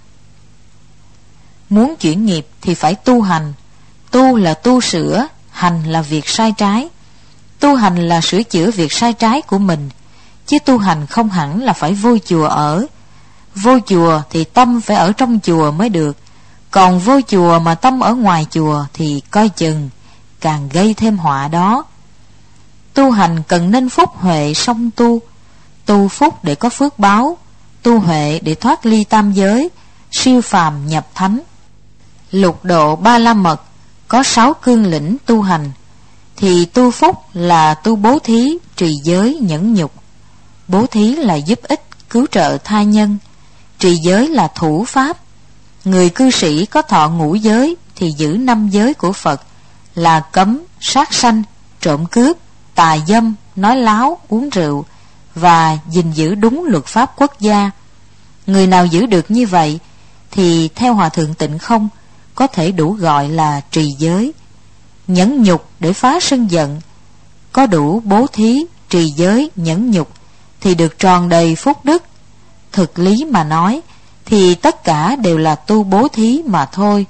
Muốn chuyển nghiệp thì phải tu hành. Tu là tu sửa, hành là việc sai trái. Tu hành là sửa chữa việc sai trái của mình, chứ tu hành không hẳn là phải vô chùa ở. Vô chùa thì tâm phải ở trong chùa mới được, còn vô chùa mà tâm ở ngoài chùa thì coi chừng càng gây thêm họa đó. Tu hành cần nên phúc huệ song tu. Tu phúc để có phước báo, tu huệ để thoát ly tam giới, siêu phàm nhập thánh. Lục độ ba la mật có sáu cương lĩnh tu hành, thì tu phúc là tu bố thí, trì giới, nhẫn nhục. Bố thí là giúp ích, cứu trợ tha nhân. Trì giới là thủ pháp. Người cư sĩ có thọ ngũ giới thì giữ năm giới của Phật, là cấm sát sanh, trộm cướp, tà dâm, nói láo, uống rượu, và gìn giữ đúng luật pháp quốc gia. Người nào giữ được như vậy thì theo Hòa Thượng Tịnh Không có thể đủ gọi là trì giới. Nhẫn nhục để phá sân giận. Có đủ bố thí, trì giới, nhẫn nhục thì được tròn đầy phúc đức. Thực lý mà nói thì tất cả đều là tu bố thí mà thôi.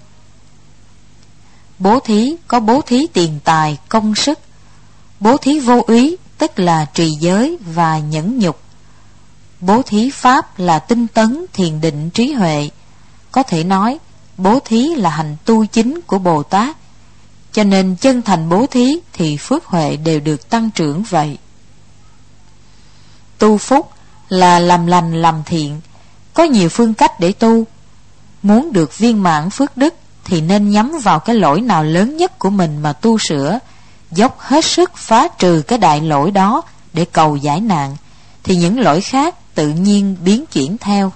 Bố thí có bố thí tiền tài, công sức. Bố thí vô úy tức là trì giới và nhẫn nhục. Bố thí pháp là tinh tấn, thiền định, trí huệ. Có thể nói bố thí là hành tu chính của Bồ Tát. Cho nên chân thành bố thí thì phước huệ đều được tăng trưởng vậy. Tu phúc là làm lành làm thiện. Có nhiều phương cách để tu. Muốn được viên mãn phước đức thì nên nhắm vào cái lỗi nào lớn nhất của mình mà tu sửa, dốc hết sức phá trừ cái đại lỗi đó để cầu giải nạn, thì những lỗi khác tự nhiên biến chuyển theo.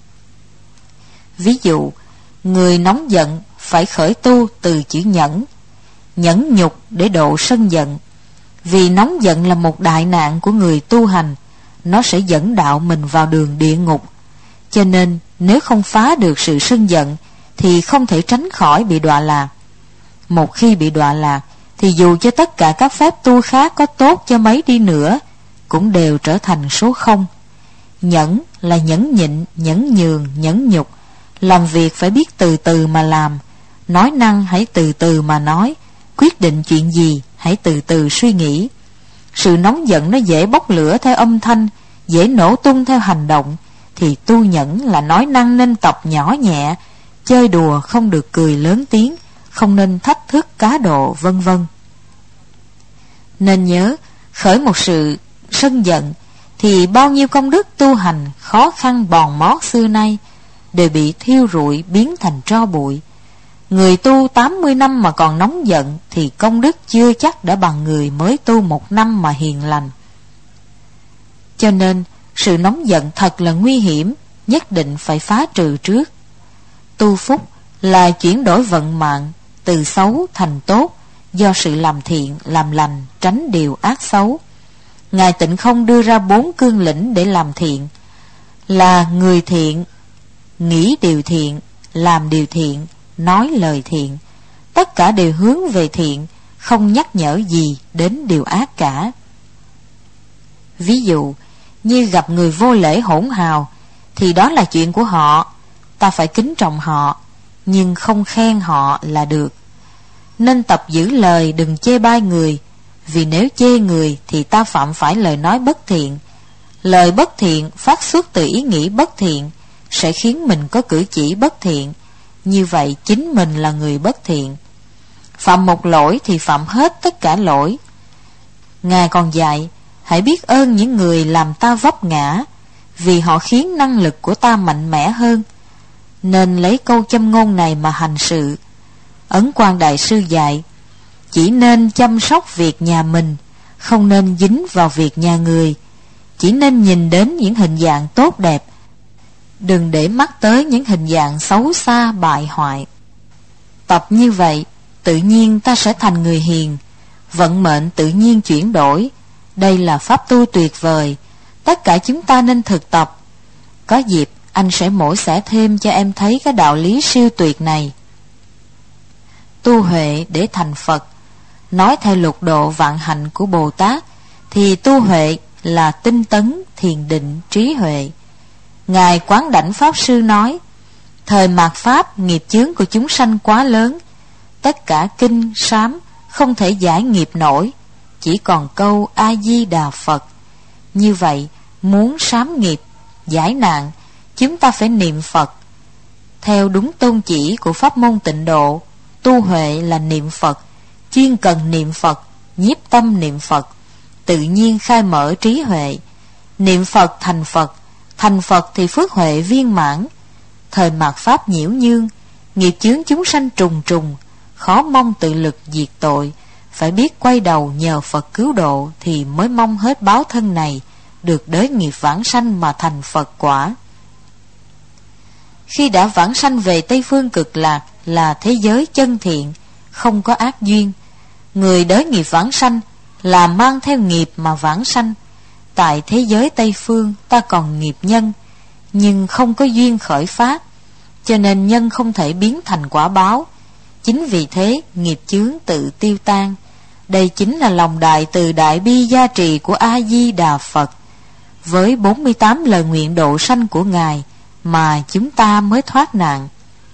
Ví dụ, người nóng giận phải khởi tu từ chữ nhẫn, nhẫn nhục để độ sân giận. Vì nóng giận là một đại nạn của người tu hành, nó sẽ dẫn đạo mình vào đường địa ngục. Cho nên nếu không phá được sự sân giận thì không thể tránh khỏi bị đọa lạc. Một khi bị đọa lạc thì dù cho tất cả các phép tu khác có tốt cho mấy đi nữa cũng đều trở thành số không. Nhẫn là nhẫn nhịn, nhẫn nhường, nhẫn nhục. Làm việc phải biết từ từ mà làm, nói năng hãy từ từ mà nói, quyết định chuyện gì hãy từ từ suy nghĩ. Sự nóng giận nó dễ bốc lửa theo âm thanh, dễ nổ tung theo hành động, thì tu nhẫn là nói năng nên tập nhỏ nhẹ, chơi đùa không được cười lớn tiếng, không nên thách thức cá độ, vân vân. Nên nhớ, khởi một sự sân giận thì bao nhiêu công đức tu hành khó khăn bòn mót xưa nay đều bị thiêu rụi biến thành tro bụi. Người tu tám mươi năm mà còn nóng giận thì công đức chưa chắc đã bằng người mới tu một năm mà hiền lành. Cho nên sự nóng giận thật là nguy hiểm, nhất định phải phá trừ trước. Tu phúc là chuyển đổi vận mạng từ xấu thành tốt, do sự làm thiện, làm lành, tránh điều ác xấu. Ngài Tịnh Không đưa ra bốn cương lĩnh để làm thiện, là người thiện, nghĩ điều thiện, làm điều thiện, nói lời thiện. tất cả đều hướng về thiện, không nhắc nhở gì đến điều ác cả. Ví dụ như gặp người vô lễ hỗn hào thì đó là chuyện của họ, ta phải kính trọng họ, nhưng không khen họ là được. Nên tập giữ lời, đừng chê bai người, vì nếu chê người thì ta phạm phải lời nói bất thiện. Lời bất thiện phát xuất từ ý nghĩ bất thiện sẽ khiến mình có cử chỉ bất thiện, như vậy chính mình là người bất thiện. Phạm một lỗi thì phạm hết tất cả lỗi. Ngài còn dạy, hãy biết ơn những người làm ta vấp ngã, vì họ khiến năng lực của ta mạnh mẽ hơn. Nên lấy câu châm ngôn này mà hành sự. Ấn Quang Đại Sư dạy, chỉ nên chăm sóc việc nhà mình, không nên dính vào việc nhà người. Chỉ nên nhìn đến những hình dạng tốt đẹp, đừng để mắt tới những hình dạng xấu xa bại hoại. Tập như vậy, tự nhiên ta sẽ thành người hiền, vận mệnh tự nhiên chuyển đổi. Đây là pháp tu tuyệt vời, tất cả chúng ta nên thực tập. Có dịp anh sẽ mổ xẻ thêm cho em thấy cái đạo lý siêu tuyệt này. Tu huệ để thành Phật. Nói theo lục độ vạn hạnh của Bồ Tát thì tu huệ là tinh tấn, thiền định, trí huệ. Ngài Quán Đảnh Pháp Sư nói, thời mạt Pháp nghiệp chướng của chúng sanh quá lớn, tất cả kinh sám không thể giải nghiệp nổi, chỉ còn câu A-di-đà Phật. Như vậy, muốn sám nghiệp, giải nạn, chúng ta phải niệm Phật. Theo đúng tôn chỉ của pháp môn Tịnh Độ, tu huệ là niệm Phật, chuyên cần niệm Phật, nhiếp tâm niệm Phật, tự nhiên khai mở trí huệ. Niệm Phật thành Phật, thành Phật thì phước huệ viên mãn. Thời mạt Pháp nhiễu nhương, nghiệp chướng chúng sanh trùng trùng, khó mong tự lực diệt tội, phải biết quay đầu nhờ Phật cứu độ thì mới mong hết báo thân này, được đới nghiệp vãng sanh mà thành Phật quả. Khi đã vãng sanh về Tây Phương Cực Lạc là thế giới chân thiện, không có ác duyên. Người đới nghiệp vãng sanh là mang theo nghiệp mà vãng sanh. Tại thế giới Tây Phương ta còn nghiệp nhân, nhưng không có duyên khởi phát, cho nên nhân không thể biến thành quả báo. Chính vì thế nghiệp chướng tự tiêu tan. Đây chính là lòng đại từ đại bi gia trì của A-di-đà Phật. Với bốn mươi tám lời nguyện độ sanh của Ngài mà chúng ta mới thoát nạn.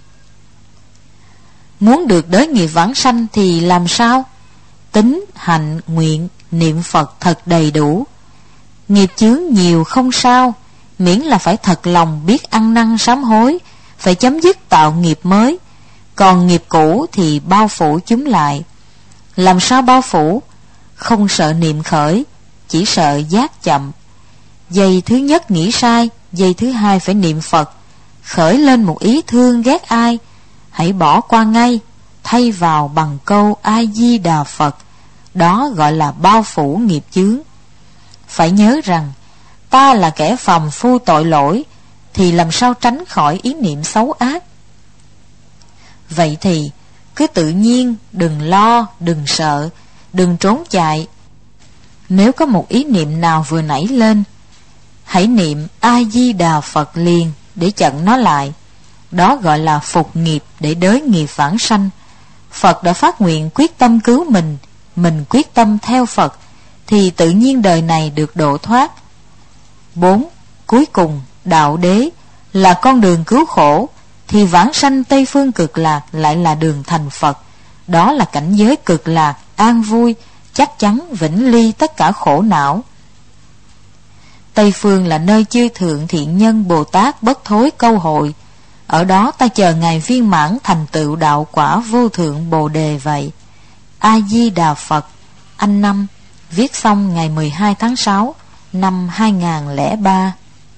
Muốn được đới nghiệp vãng sanh thì làm sao? Tín, hạnh, nguyện, niệm Phật thật đầy đủ. Nghiệp chướng nhiều không sao, miễn là phải thật lòng biết ăn năn sám hối, phải chấm dứt tạo nghiệp mới. Còn nghiệp cũ thì bao phủ chúng lại. Làm sao bao phủ? Không sợ niệm khởi, chỉ sợ giác chậm. Giây thứ nhất nghĩ sai, giây thứ hai phải niệm Phật. Khởi lên một ý thương ghét ai, hãy bỏ qua ngay, thay vào bằng câu A-di-đà Phật. Đó gọi là bao phủ nghiệp chướng. Phải nhớ rằng ta là kẻ phàm phu tội lỗi, thì làm sao tránh khỏi ý niệm xấu ác. Vậy thì cứ tự nhiên, đừng lo, đừng sợ, đừng trốn chạy. Nếu có một ý niệm nào vừa nảy lên, hãy niệm A-di-đà Phật liền để chặn nó lại. Đó gọi là phục nghiệp để đới nghiệp vãng sanh. Phật đã phát nguyện quyết tâm cứu mình, mình quyết tâm theo Phật, thì tự nhiên đời này được độ thoát. Bốn. Cuối cùng, đạo đế là con đường cứu khổ, thì vãng sanh Tây Phương Cực Lạc lại là đường thành Phật. Đó là cảnh giới cực lạc, an vui, chắc chắn vĩnh ly tất cả khổ não. Tây Phương là nơi chư thượng thiện nhân Bồ Tát bất thối câu hội. Ở đó ta chờ Ngài viên mãn thành tựu đạo quả vô thượng Bồ Đề vậy. A-di-đà Phật. Anh Năm. Viết xong ngày mười hai tháng sáu năm hai nghìn không trăm lẻ ba.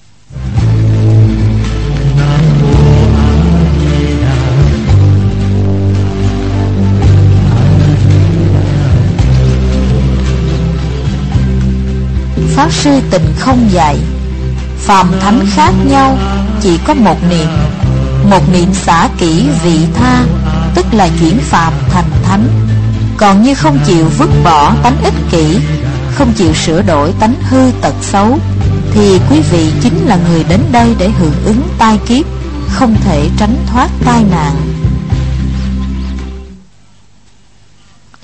Pháp Sư Tình Không dạy, phàm thánh khác nhau, chỉ có một niệm. Một niệm xả kỹ vị tha, tức là chuyển phàm thành thánh. Còn như không chịu vứt bỏ tánh ích kỷ, không chịu sửa đổi tánh hư tật xấu, thì quý vị chính là người đến đây để hưởng ứng tai kiếp, không thể tránh thoát tai nạn.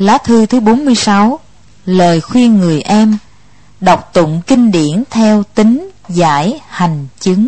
Lá thư thứ bốn mươi sáu. Lời khuyên người em. Đọc tụng kinh điển theo tín giải hành chứng.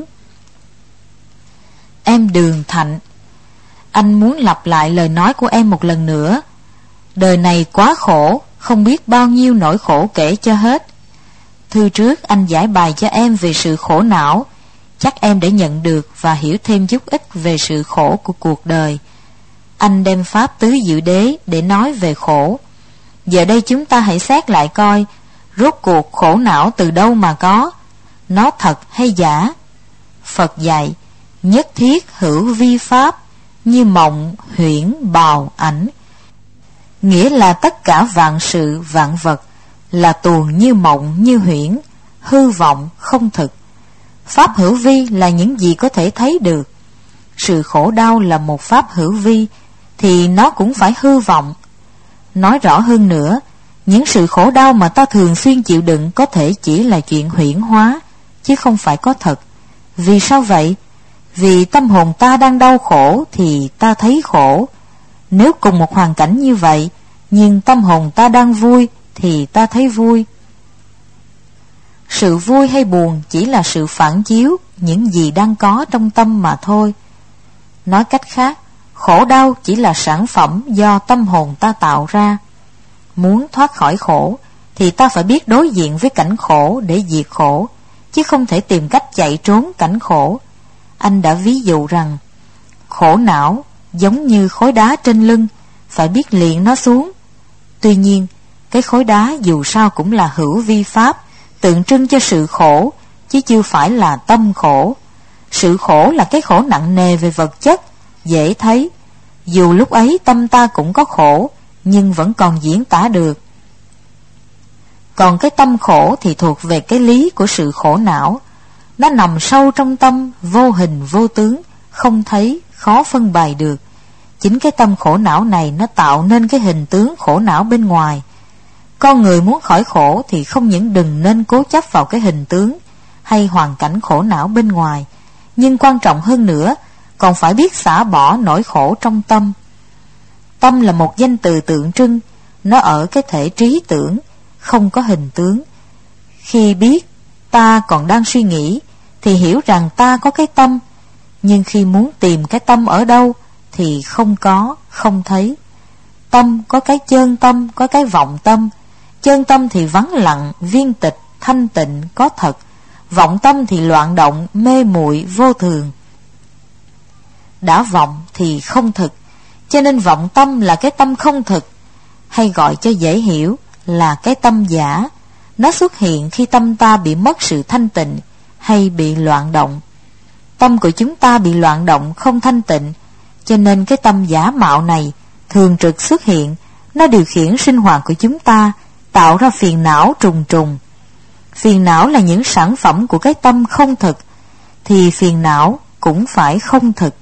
Em Đường Thạnh, anh muốn lặp lại lời nói của em một lần nữa. Đời này quá khổ, không biết bao nhiêu nỗi khổ kể cho hết. Thư trước anh giải bài cho em về sự khổ não, chắc em đã nhận được và hiểu thêm chút ít về sự khổ của cuộc đời. Anh đem pháp tứ diệu đế để nói về khổ. Giờ đây chúng ta hãy xét lại coi, rốt cuộc khổ não từ đâu mà có, nó thật hay giả. Phật dạy, nhất thiết hữu vi pháp, như mộng huyễn bào ảnh. Nghĩa là tất cả vạn sự vạn vật là tuồng như mộng như huyễn, hư vọng không thực. Pháp hữu vi là những gì có thể thấy được. Sự khổ đau là một pháp hữu vi, thì nó cũng phải hư vọng. Nói rõ hơn nữa, những sự khổ đau mà ta thường xuyên chịu đựng có thể chỉ là chuyện huyễn hóa, chứ không phải có thật. Vì sao vậy? Vì tâm hồn ta đang đau khổ thì ta thấy khổ. Nếu cùng một hoàn cảnh như vậy, nhưng tâm hồn ta đang vui thì ta thấy vui. Sự vui hay buồn chỉ là sự phản chiếu những gì đang có trong tâm mà thôi. Nói cách khác, khổ đau chỉ là sản phẩm do tâm hồn ta tạo ra. Muốn thoát khỏi khổ thì ta phải biết đối diện với cảnh khổ để diệt khổ, chứ không thể tìm cách chạy trốn cảnh khổ. Anh đã ví dụ rằng khổ não giống như khối đá trên lưng, phải biết liệng nó xuống. Tuy nhiên, cái khối đá dù sao cũng là hữu vi pháp, tượng trưng cho sự khổ, chứ chưa phải là tâm khổ. Sự khổ là cái khổ nặng nề về vật chất, dễ thấy. Dù lúc ấy tâm ta cũng có khổ, nhưng vẫn còn diễn tả được. Còn cái tâm khổ thì thuộc về cái lý của sự khổ não. Nó nằm sâu trong tâm, vô hình vô tướng, không thấy, khó phân bày được. Chính cái tâm khổ não này nó tạo nên cái hình tướng khổ não bên ngoài. Con người muốn khỏi khổ thì không những đừng nên cố chấp vào cái hình tướng hay hoàn cảnh khổ não bên ngoài, nhưng quan trọng hơn nữa, còn phải biết xả bỏ nỗi khổ trong tâm. Tâm là một danh từ tượng trưng, nó ở cái thể trí tưởng, không có hình tướng. Khi biết ta còn đang suy nghĩ thì hiểu rằng ta có cái tâm, nhưng khi muốn tìm cái tâm ở đâu thì không có, không thấy. Tâm có cái chân tâm, có cái vọng tâm. Chân tâm thì vắng lặng, viên tịch, thanh tịnh, có thật. Vọng tâm thì loạn động, mê muội, vô thường. Đã vọng thì không thực, cho nên vọng tâm là cái tâm không thực, hay gọi cho dễ hiểu là cái tâm giả. Nó xuất hiện khi tâm ta bị mất sự thanh tịnh hay bị loạn động. Tâm của chúng ta bị loạn động, không thanh tịnh, cho nên cái tâm giả mạo này thường trực xuất hiện. Nó điều khiển sinh hoạt của chúng ta, tạo ra phiền não trùng trùng. Phiền não là những sản phẩm của cái tâm không thực, thì phiền não cũng phải không thực.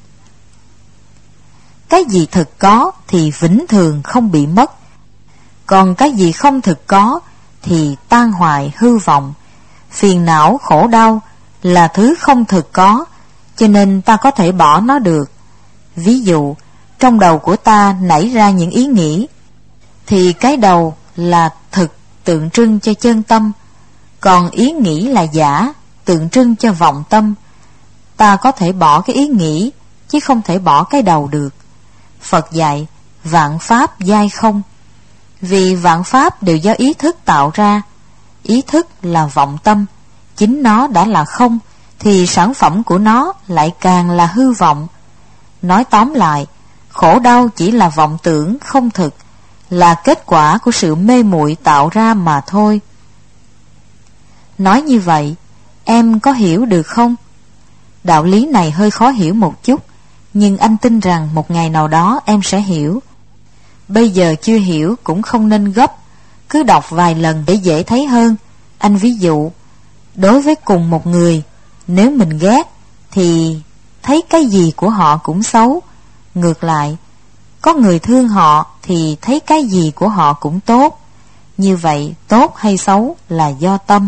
Cái gì thực có thì vĩnh thường không bị mất, còn cái gì không thực có thì tan hoại hư vọng. Phiền não khổ đau là thứ không thực có, cho nên ta có thể bỏ nó được. Ví dụ, trong đầu của ta nảy ra những ý nghĩ, thì cái đầu là thực, tượng trưng cho chân tâm, còn ý nghĩ là giả, tượng trưng cho vọng tâm. Ta có thể bỏ cái ý nghĩ, chứ không thể bỏ cái đầu được. Phật dạy, vạn pháp giai không. Vì vạn pháp đều do ý thức tạo ra. Ý thức là vọng tâm, chính nó đã là không, thì sản phẩm của nó lại càng là hư vọng. Nói tóm lại, khổ đau chỉ là vọng tưởng không thực, là kết quả của sự mê muội tạo ra mà thôi. Nói như vậy, em có hiểu được không? Đạo lý này hơi khó hiểu một chút, nhưng anh tin rằng một ngày nào đó em sẽ hiểu. Bây giờ chưa hiểu cũng không nên gấp, cứ đọc vài lần để dễ thấy hơn. Anh ví dụ, đối với cùng một người, nếu mình ghét thì thấy cái gì của họ cũng xấu. Ngược lại, có người thương họ thì thấy cái gì của họ cũng tốt. Như vậy, tốt hay xấu là do tâm.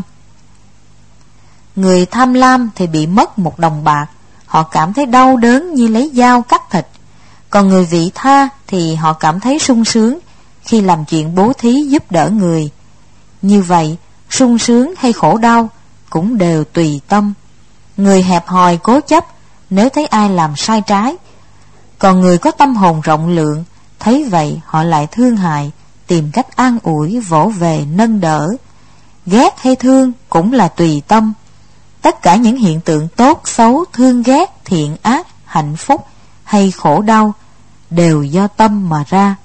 Người tham lam thì bị mất một đồng bạc, họ cảm thấy đau đớn như lấy dao cắt thịt. Còn người vị tha thì họ cảm thấy sung sướng khi làm chuyện bố thí giúp đỡ người. Như vậy, sung sướng hay khổ đau cũng đều tùy tâm. Người hẹp hòi cố chấp nếu thấy ai làm sai trái, còn người có tâm hồn rộng lượng thấy vậy họ lại thương hại, tìm cách an ủi, vỗ về, nâng đỡ. Ghét hay thương cũng là tùy tâm. Tất cả những hiện tượng tốt, xấu, thương ghét, thiện ác, hạnh phúc hay khổ đau đều do tâm mà ra.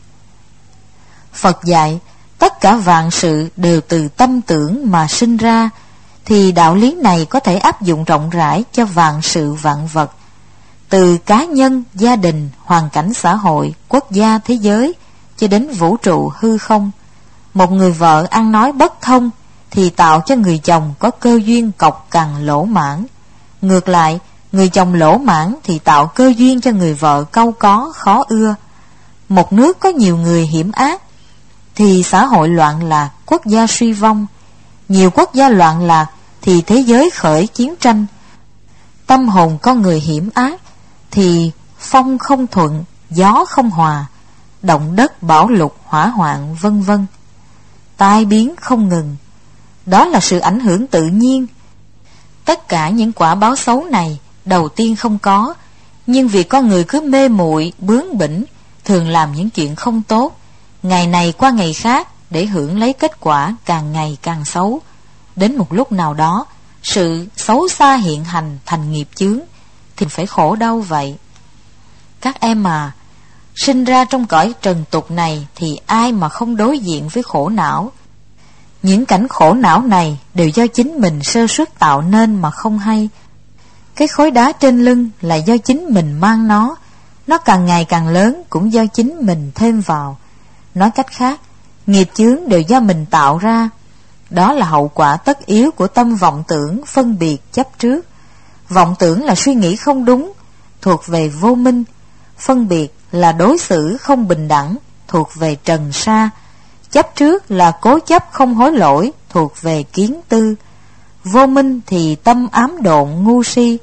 Phật dạy tất cả vạn sự đều từ tâm tưởng mà sinh ra, thì đạo lý này có thể áp dụng rộng rãi cho vạn sự vạn vật, từ cá nhân, gia đình, hoàn cảnh xã hội, quốc gia, thế giới cho đến vũ trụ hư không. Một người vợ ăn nói bất thông thì tạo cho người chồng có cơ duyên cọc cằn lỗ mãn. Ngược lại, người chồng lỗ mãn thì tạo cơ duyên cho người vợ cau có, khó ưa. Một nước có nhiều người hiểm ác thì xã hội loạn lạc, quốc gia suy vong. Nhiều quốc gia loạn lạc thì thế giới khởi chiến tranh. Tâm hồn con người hiểm ác thì phong không thuận, gió không hòa, động đất, bão lụt, hỏa hoạn, vân vân, tai biến không ngừng. Đó là sự ảnh hưởng tự nhiên. Tất cả những quả báo xấu này đầu tiên không có, nhưng vì con người cứ mê muội, bướng bỉnh, thường làm những chuyện không tốt, ngày này qua ngày khác để hưởng lấy kết quả càng ngày càng xấu. Đến một lúc nào đó, sự xấu xa hiện hành thành nghiệp chướng thì phải khổ đau vậy. Các em à, sinh ra trong cõi trần tục này thì ai mà không đối diện với khổ não. Những cảnh khổ não này đều do chính mình sơ suất tạo nên mà không hay. Cái khối đá trên lưng là do chính mình mang nó, nó càng ngày càng lớn cũng do chính mình thêm vào. Nói cách khác, nghiệp chướng đều do mình tạo ra. Đó là hậu quả tất yếu của tâm vọng tưởng, phân biệt, chấp trước. Vọng tưởng là suy nghĩ không đúng, thuộc về vô minh. Phân biệt là đối xử không bình đẳng, thuộc về trần sa. Chấp trước là cố chấp không hối lỗi, thuộc về kiến tư. Vô minh thì tâm ám độn, ngu si.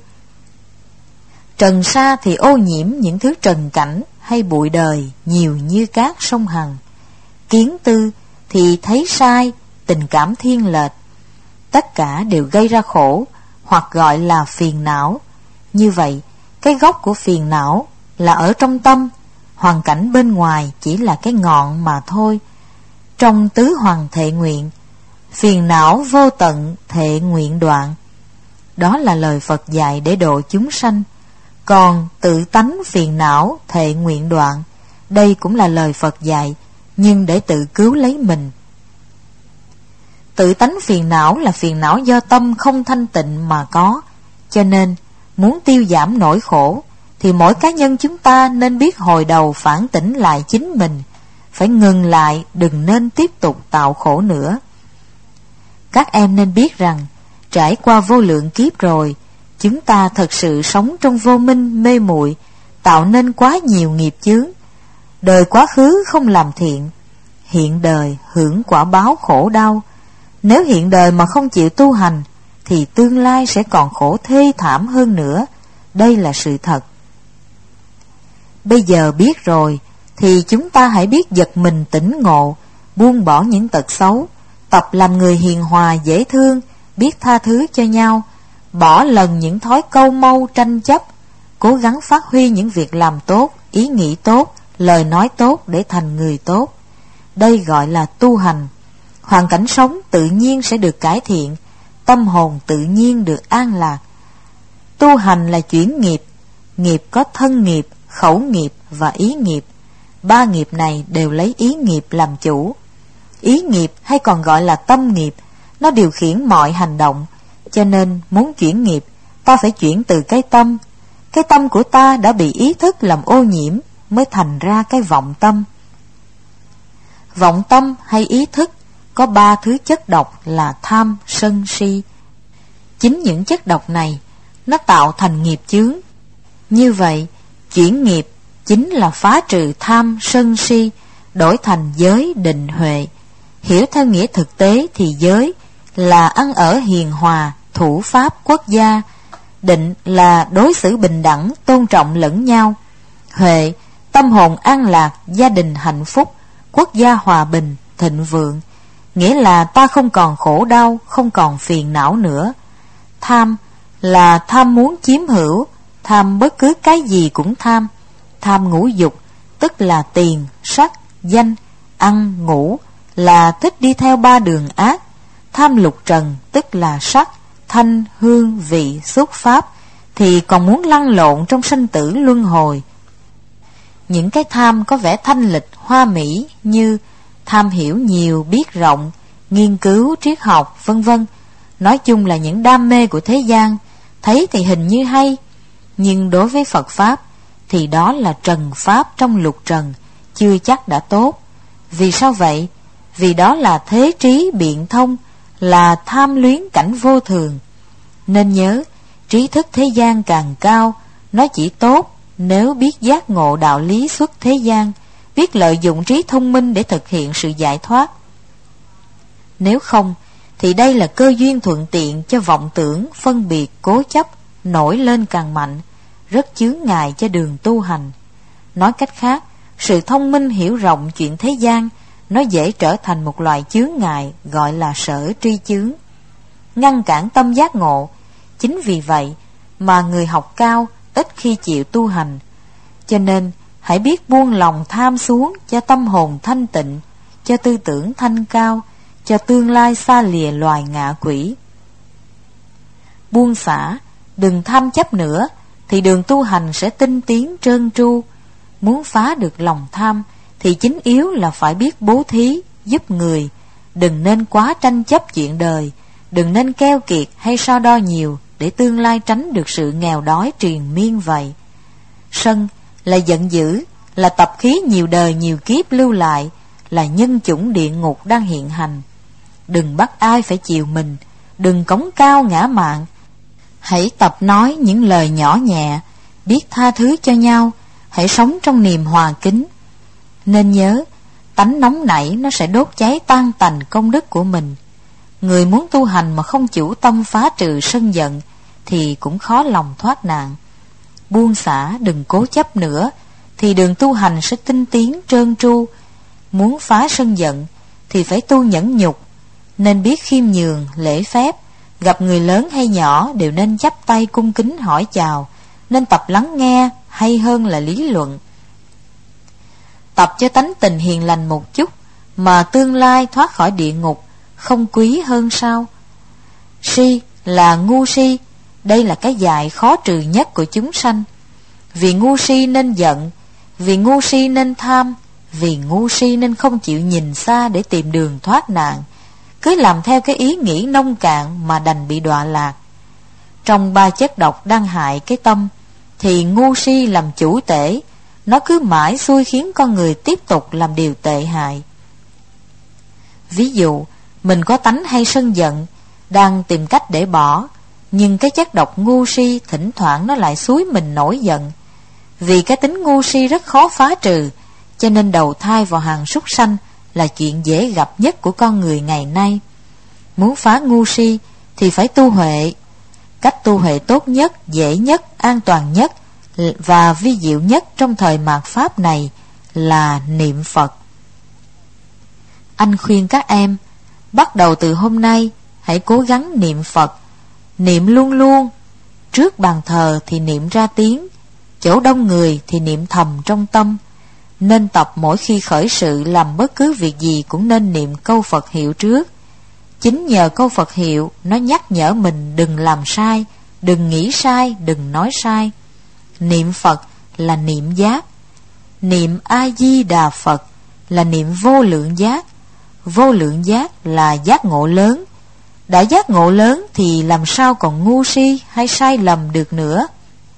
Trần sa thì ô nhiễm những thứ trần cảnh hay bụi đời nhiều như cát sông Hằng. Kiến tư thì thấy sai, tình cảm thiên lệch. Tất cả đều gây ra khổ, hoặc gọi là phiền não. Như vậy, cái gốc của phiền não là ở trong tâm, hoàn cảnh bên ngoài chỉ là cái ngọn mà thôi. Trong tứ hoàng thệ nguyện, phiền não vô tận thệ nguyện đoạn. Đó là lời Phật dạy để độ chúng sanh. Còn tự tánh phiền não thệ nguyện đoạn, đây cũng là lời Phật dạy, nhưng để tự cứu lấy mình. Tự tánh phiền não là phiền não do tâm không thanh tịnh mà có. Cho nên, muốn tiêu giảm nỗi khổ, thì mỗi cá nhân chúng ta nên biết hồi đầu phản tỉnh lại chính mình, phải ngừng lại, đừng nên tiếp tục tạo khổ nữa. Các em nên biết rằng, trải qua vô lượng kiếp rồi, chúng ta thật sự sống trong vô minh mê muội, tạo nên quá nhiều nghiệp chướng. Đời quá khứ không làm thiện, hiện đời hưởng quả báo khổ đau. Nếu hiện đời mà không chịu tu hành, thì tương lai sẽ còn khổ thê thảm hơn nữa. Đây là sự thật. Bây giờ biết rồi, thì chúng ta hãy biết giật mình tỉnh ngộ, buông bỏ những tật xấu, tập làm người hiền hòa dễ thương, biết tha thứ cho nhau, bỏ lần những thói câu mâu tranh chấp, cố gắng phát huy những việc làm tốt, ý nghĩ tốt, lời nói tốt để thành người tốt. Đây gọi là tu hành. Hoàn cảnh sống tự nhiên sẽ được cải thiện, tâm hồn tự nhiên được an lạc. Tu hành là chuyển nghiệp. Nghiệp có thân nghiệp, khẩu nghiệp và ý nghiệp. Ba nghiệp này đều lấy ý nghiệp làm chủ. Ý nghiệp hay còn gọi là tâm nghiệp, nó điều khiển mọi hành động. Cho nên muốn chuyển nghiệp, ta phải chuyển từ cái tâm. Cái tâm của ta đã bị ý thức làm ô nhiễm, mới thành ra cái vọng tâm. Vọng tâm hay ý thức có ba thứ chất độc là tham, sân, si. Chính những chất độc này nó tạo thành nghiệp chướng. Như vậy, chuyển nghiệp chính là phá trừ tham, sân, si, đổi thành giới, định, huệ. Hiểu theo nghĩa thực tế thì giới là ăn ở hiền hòa, thủ pháp quốc gia. Định là đối xử bình đẳng, tôn trọng lẫn nhau. Huệ, tâm hồn an lạc, gia đình hạnh phúc, quốc gia hòa bình, thịnh vượng, nghĩa là ta không còn khổ đau, không còn phiền não nữa. Tham là tham muốn chiếm hữu, tham bất cứ cái gì cũng tham. Tham ngũ dục, tức là tiền, sắc, danh, ăn, ngủ, là thích đi theo ba đường ác. Tham lục trần, tức là sắc, thanh, hương, vị, xúc pháp, thì còn muốn lăn lộn trong sanh tử luân hồi. Những cái tham có vẻ thanh lịch, hoa mỹ như tham hiểu nhiều, biết rộng, nghiên cứu triết học, vân vân, nói chung là những đam mê của thế gian, thấy thì hình như hay, nhưng đối với Phật Pháp thì đó là trần Pháp trong lục trần, chưa chắc đã tốt. Vì sao vậy? Vì đó là thế trí biện thông, là tham luyến cảnh vô thường. Nên nhớ, trí thức thế gian càng cao, nó chỉ tốt nếu biết giác ngộ đạo lý xuất thế gian, biết lợi dụng trí thông minh để thực hiện sự giải thoát. Nếu không, thì đây là cơ duyên thuận tiện cho vọng tưởng, phân biệt, cố chấp nổi lên càng mạnh, rất chướng ngại cho đường tu hành. Nói cách khác, sự thông minh hiểu rộng chuyện thế gian, nó dễ trở thành một loại chướng ngại, gọi là sở tri chướng, ngăn cản tâm giác ngộ. Chính vì vậy mà người học cao ít khi chịu tu hành. Cho nên hãy biết buông lòng tham xuống, cho tâm hồn thanh tịnh, cho tư tưởng thanh cao, cho tương lai xa lìa loài ngạ quỷ. Buông xả, đừng tham chấp nữa, thì đường tu hành sẽ tinh tiến trơn tru. Muốn phá được lòng tham thì chính yếu là phải biết bố thí, giúp người. Đừng nên quá tranh chấp chuyện đời, đừng nên keo kiệt hay so đo nhiều, để tương lai tránh được sự nghèo đói triền miên vậy. Sân là giận dữ, là tập khí nhiều đời nhiều kiếp lưu lại, là nhân chủng địa ngục đang hiện hành. Đừng bắt ai phải chiều mình, đừng cống cao ngã mạn. Hãy tập nói những lời nhỏ nhẹ, biết tha thứ cho nhau, hãy sống trong niềm hòa kính. Nên nhớ, tánh nóng nảy nó sẽ đốt cháy tan tành công đức của mình. Người muốn tu hành mà không chủ tâm phá trừ sân giận thì cũng khó lòng thoát nạn. Buông xả, đừng cố chấp nữa, thì đường tu hành sẽ tinh tiến trơn tru. Muốn phá sân giận thì phải tu nhẫn nhục, nên biết khiêm nhường, lễ phép. Gặp người lớn hay nhỏ đều nên chắp tay cung kính hỏi chào, nên tập lắng nghe hay hơn là lý luận. Tập cho tánh tình hiền lành một chút, mà tương lai thoát khỏi địa ngục không quý hơn sao? Si là ngu si, đây là cái dại khó trừ nhất của chúng sanh. Vì ngu si nên giận, vì ngu si nên tham, vì ngu si nên không chịu nhìn xa để tìm đường thoát nạn, cứ làm theo cái ý nghĩ nông cạn mà đành bị đọa lạc. Trong ba chất độc đang hại cái tâm thì ngu si làm chủ tể, nó cứ mãi xui khiến con người tiếp tục làm điều tệ hại. Ví dụ, mình có tánh hay sân giận, đang tìm cách để bỏ, nhưng cái chất độc ngu si thỉnh thoảng nó lại xúi mình nổi giận. Vì cái tính ngu si rất khó phá trừ, cho nên đầu thai vào hàng súc sanh là chuyện dễ gặp nhất của con người ngày nay. Muốn phá ngu si thì phải tu huệ. Cách tu huệ tốt nhất, dễ nhất, an toàn nhất và vi diệu nhất trong thời mạt Pháp này là niệm Phật. Anh khuyên các em, bắt đầu từ hôm nay hãy cố gắng niệm Phật. Niệm luôn luôn, trước bàn thờ thì niệm ra tiếng, chỗ đông người thì niệm thầm trong tâm. Nên tập mỗi khi khởi sự làm bất cứ việc gì cũng nên niệm câu Phật hiệu trước. Chính nhờ câu Phật hiệu nó nhắc nhở mình đừng làm sai, đừng nghĩ sai, đừng nói sai. Niệm Phật là niệm giác. Niệm A-di-đà Phật là niệm vô lượng giác. Vô lượng giác là giác ngộ lớn. Đã giác ngộ lớn thì làm sao còn ngu si hay sai lầm được nữa.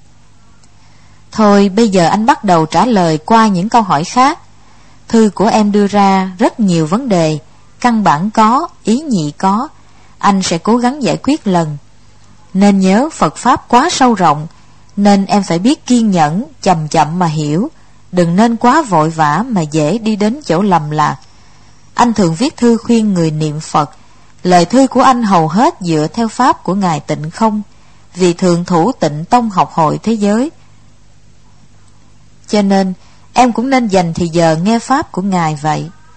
Thôi bây giờ anh bắt đầu trả lời qua những câu hỏi khác. Thư của em đưa ra rất nhiều vấn đề, căn bản có, ý nhị có. Anh sẽ cố gắng giải quyết lần. Nên nhớ Phật Pháp quá sâu rộng, nên em phải biết kiên nhẫn, chậm chậm mà hiểu. Đừng nên quá vội vã mà dễ đi đến chỗ lầm lạc. Anh thường viết thư khuyên người niệm Phật. Lời thư của anh hầu hết dựa theo Pháp của Ngài Tịnh Không, vì thượng thủ Tịnh Tông học hội thế giới. Cho nên em cũng nên dành thì giờ nghe Pháp của Ngài vậy.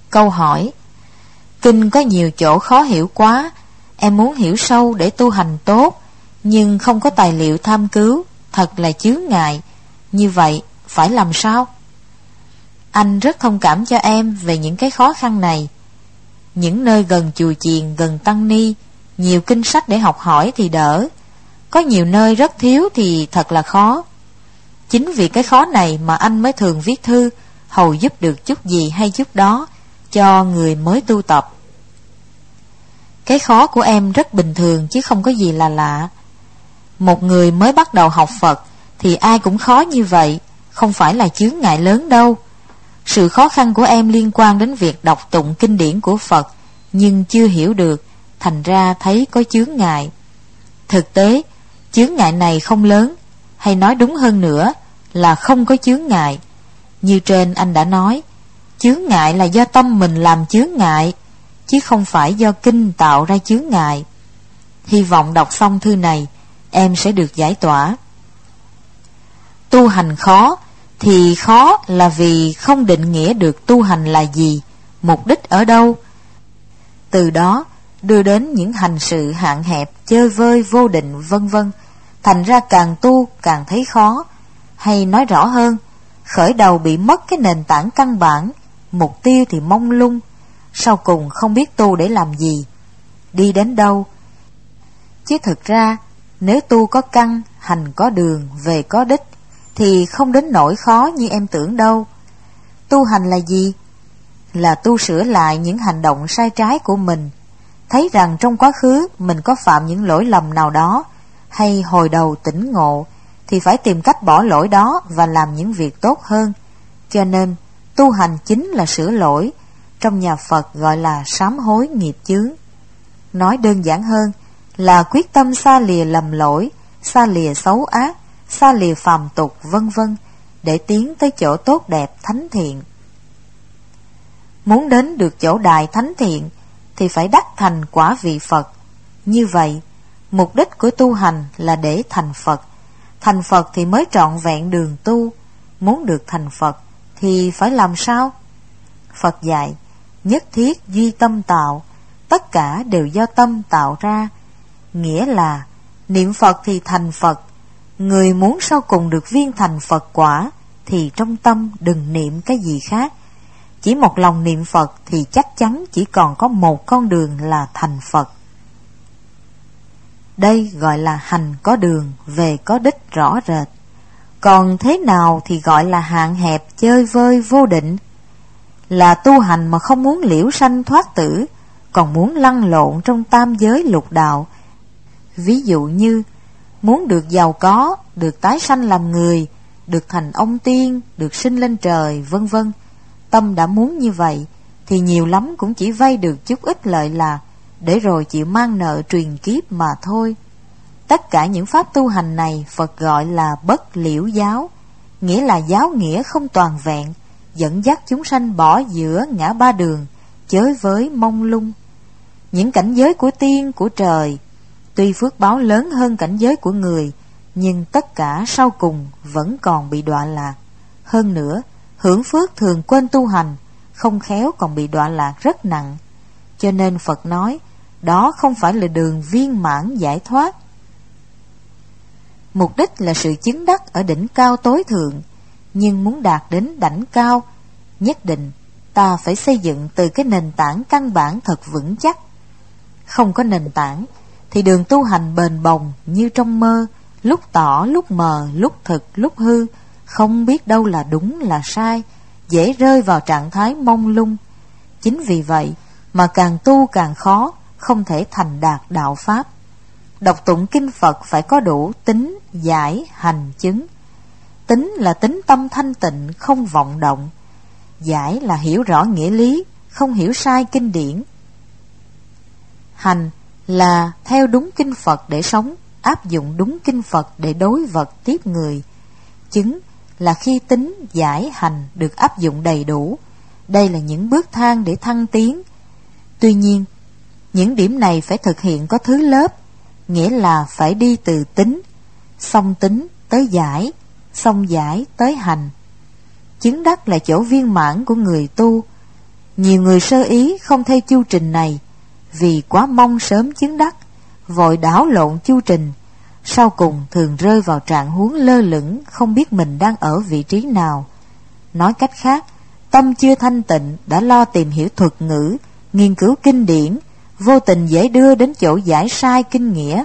Câu hỏi: kinh có nhiều chỗ khó hiểu quá, em muốn hiểu sâu để tu hành tốt, nhưng không có tài liệu tham cứu, thật là chướng ngại. Như vậy phải làm sao? Anh rất thông cảm cho em về những cái khó khăn này. Những nơi gần chùa chiền, gần tăng ni, nhiều kinh sách để học hỏi thì đỡ. Có nhiều nơi rất thiếu thì thật là khó. Chính vì cái khó này mà anh mới thường viết thư, hầu giúp được chút gì hay chút đó cho người mới tu tập. Cái khó của em rất bình thường chứ không có gì là lạ. Một người mới bắt đầu học Phật thì ai cũng khó như vậy, không phải là chướng ngại lớn đâu. Sự khó khăn của em liên quan đến việc đọc tụng kinh điển của Phật nhưng chưa hiểu được, thành ra thấy có chướng ngại. Thực tế, chướng ngại này không lớn, hay nói đúng hơn nữa là không có chướng ngại. Như trên anh đã nói, chướng ngại là do tâm mình làm chướng ngại, chứ không phải do kinh tạo ra chướng ngại. Hy vọng đọc xong thư này, em sẽ được giải tỏa. Tu hành khó, thì khó là vì không định nghĩa được tu hành là gì, mục đích ở đâu. Từ đó đưa đến những hành sự hạn hẹp, chơi vơi vô định vân vân. Thành ra càng tu càng thấy khó, hay nói rõ hơn, khởi đầu bị mất cái nền tảng căn bản, mục tiêu thì mông lung, sau cùng không biết tu để làm gì, đi đến đâu. Chứ thực ra nếu tu có căn, hành có đường, về có đích thì không đến nỗi khó như em tưởng đâu. Tu hành là gì? Là tu sửa lại những hành động sai trái của mình, thấy rằng trong quá khứ mình có phạm những lỗi lầm nào đó, hay hồi đầu tỉnh ngộ thì phải tìm cách bỏ lỗi đó và làm những việc tốt hơn. Cho nên tu hành chính là sửa lỗi, trong nhà Phật gọi là sám hối nghiệp chướng. Nói đơn giản hơn là quyết tâm xa lìa lầm lỗi, xa lìa xấu ác, xa lìa phàm tục vân vân, để tiến tới chỗ tốt đẹp thánh thiện. Muốn đến được chỗ đại thánh thiện thì phải đắc thành quả vị Phật. Như vậy, mục đích của tu hành là để thành Phật. Thành Phật thì mới trọn vẹn đường tu. Muốn được thành Phật thì phải làm sao? Phật dạy, nhất thiết duy tâm tạo, tất cả đều do tâm tạo ra. Nghĩa là niệm Phật thì thành Phật. Người muốn sau cùng được viên thành Phật quả thì trong tâm đừng niệm cái gì khác. Chỉ một lòng niệm Phật thì chắc chắn chỉ còn có một con đường là thành Phật. Đây gọi là hành có đường, về có đích rõ rệt. Còn thế nào thì gọi là hạn hẹp, chơi vơi vô định? Là tu hành mà không muốn liễu sanh thoát tử, còn muốn lăn lộn trong tam giới lục đạo. Ví dụ như muốn được giàu có, được tái sanh làm người, được thành ông tiên, được sinh lên trời, vân vân. Tâm đã muốn như vậy thì nhiều lắm cũng chỉ vay được chút ít lợi lạc, để rồi chịu mang nợ truyền kiếp mà thôi. Tất cả những pháp tu hành này Phật gọi là bất liễu giáo, nghĩa là giáo nghĩa không toàn vẹn, dẫn dắt chúng sanh bỏ giữa ngã ba đường, chới với mông lung. Những cảnh giới của tiên, của trời, tuy phước báo lớn hơn cảnh giới của người, nhưng tất cả sau cùng vẫn còn bị đọa lạc. Hơn nữa, hưởng phước thường quên tu hành, không khéo còn bị đọa lạc rất nặng. Cho nên Phật nói, đó không phải là đường viên mãn giải thoát. Mục đích là sự chứng đắc ở đỉnh cao tối thượng, nhưng muốn đạt đến đỉnh cao, nhất định ta phải xây dựng từ cái nền tảng căn bản thật vững chắc. Không có nền tảng thì đường tu hành bền bồng như trong mơ, lúc tỏ lúc mờ, lúc thực lúc hư, không biết đâu là đúng là sai, dễ rơi vào trạng thái mông lung. Chính vì vậy mà càng tu càng khó, không thể thành đạt đạo pháp. Đọc tụng kinh Phật phải có đủ tính, giải, hành, chứng. Tính là tính tâm thanh tịnh, không vọng động. Giải là hiểu rõ nghĩa lý, không hiểu sai kinh điển. Hành là theo đúng kinh Phật để sống, áp dụng đúng kinh Phật để đối vật tiếp người. Chứng là khi tính, giải, hành được áp dụng đầy đủ. Đây là những bước thang để thăng tiến. Tuy nhiên, những điểm này phải thực hiện có thứ lớp, nghĩa là phải đi từ tính, xong tính tới giải, xong giải tới hành. Chứng đắc là chỗ viên mãn của người tu. Nhiều người sơ ý không theo chu trình này, vì quá mong sớm chứng đắc, vội đảo lộn chu trình, sau cùng thường rơi vào trạng huống lơ lửng, không biết mình đang ở vị trí nào. Nói cách khác, tâm chưa thanh tịnh đã lo tìm hiểu thuật ngữ, nghiên cứu kinh điển, vô tình dễ đưa đến chỗ giải sai kinh nghĩa.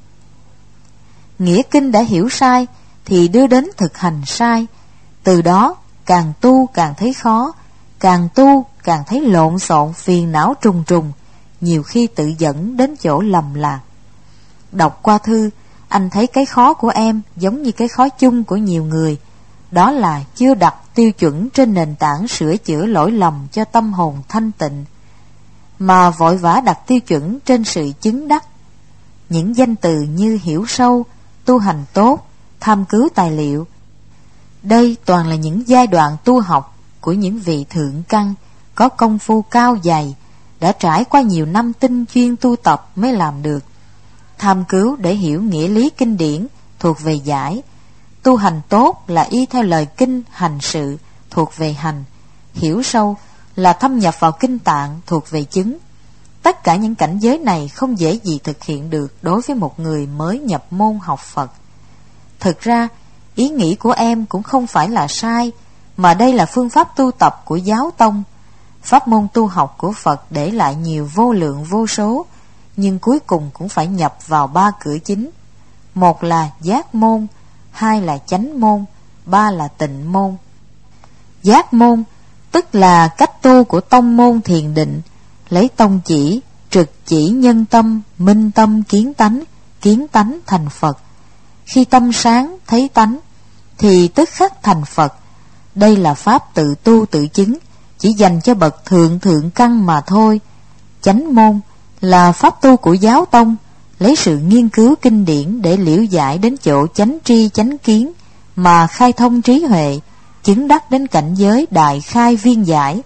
Nghĩa kinh đã hiểu sai thì đưa đến thực hành sai. Từ đó càng tu càng thấy khó, càng tu càng thấy lộn xộn, phiền não trùng trùng, nhiều khi tự dẫn đến chỗ lầm lạc. Đọc qua thư, anh thấy cái khó của em giống như cái khó chung của nhiều người, đó là chưa đặt tiêu chuẩn trên nền tảng sửa chữa lỗi lầm cho tâm hồn thanh tịnh, mà vội vã đặt tiêu chuẩn trên sự chứng đắc. Những danh từ như hiểu sâu, tu hành tốt, tham cứu tài liệu, đây toàn là những giai đoạn tu học của những vị thượng căn có công phu cao dày, đã trải qua nhiều năm tinh chuyên tu tập mới làm được. Tham cứu để hiểu nghĩa lý kinh điển thuộc về giải, tu hành tốt là y theo lời kinh hành sự thuộc về hành, hiểu sâu là thâm nhập vào kinh tạng thuộc về chứng. Tất cả những cảnh giới này không dễ gì thực hiện được đối với một người mới nhập môn học Phật. Thực ra, ý nghĩ của em cũng không phải là sai, mà đây là phương pháp tu tập của giáo tông. Pháp môn tu học của Phật để lại nhiều vô lượng vô số, nhưng cuối cùng cũng phải nhập vào ba cửa chính. Một là giác môn, hai là chánh môn, ba là tịnh môn. Giác môn tức là cách tu của tông môn thiền định, lấy tông chỉ, trực chỉ nhân tâm, minh tâm kiến tánh, kiến tánh thành Phật. Khi tâm sáng thấy tánh thì tức khắc thành Phật. Đây là pháp tự tu tự chứng, chỉ dành cho bậc thượng thượng căn mà thôi. Chánh môn là pháp tu của giáo tông, lấy sự nghiên cứu kinh điển để liễu giải đến chỗ chánh tri chánh kiến, mà khai thông trí huệ, chứng đắc đến cảnh giới đại khai viên giải.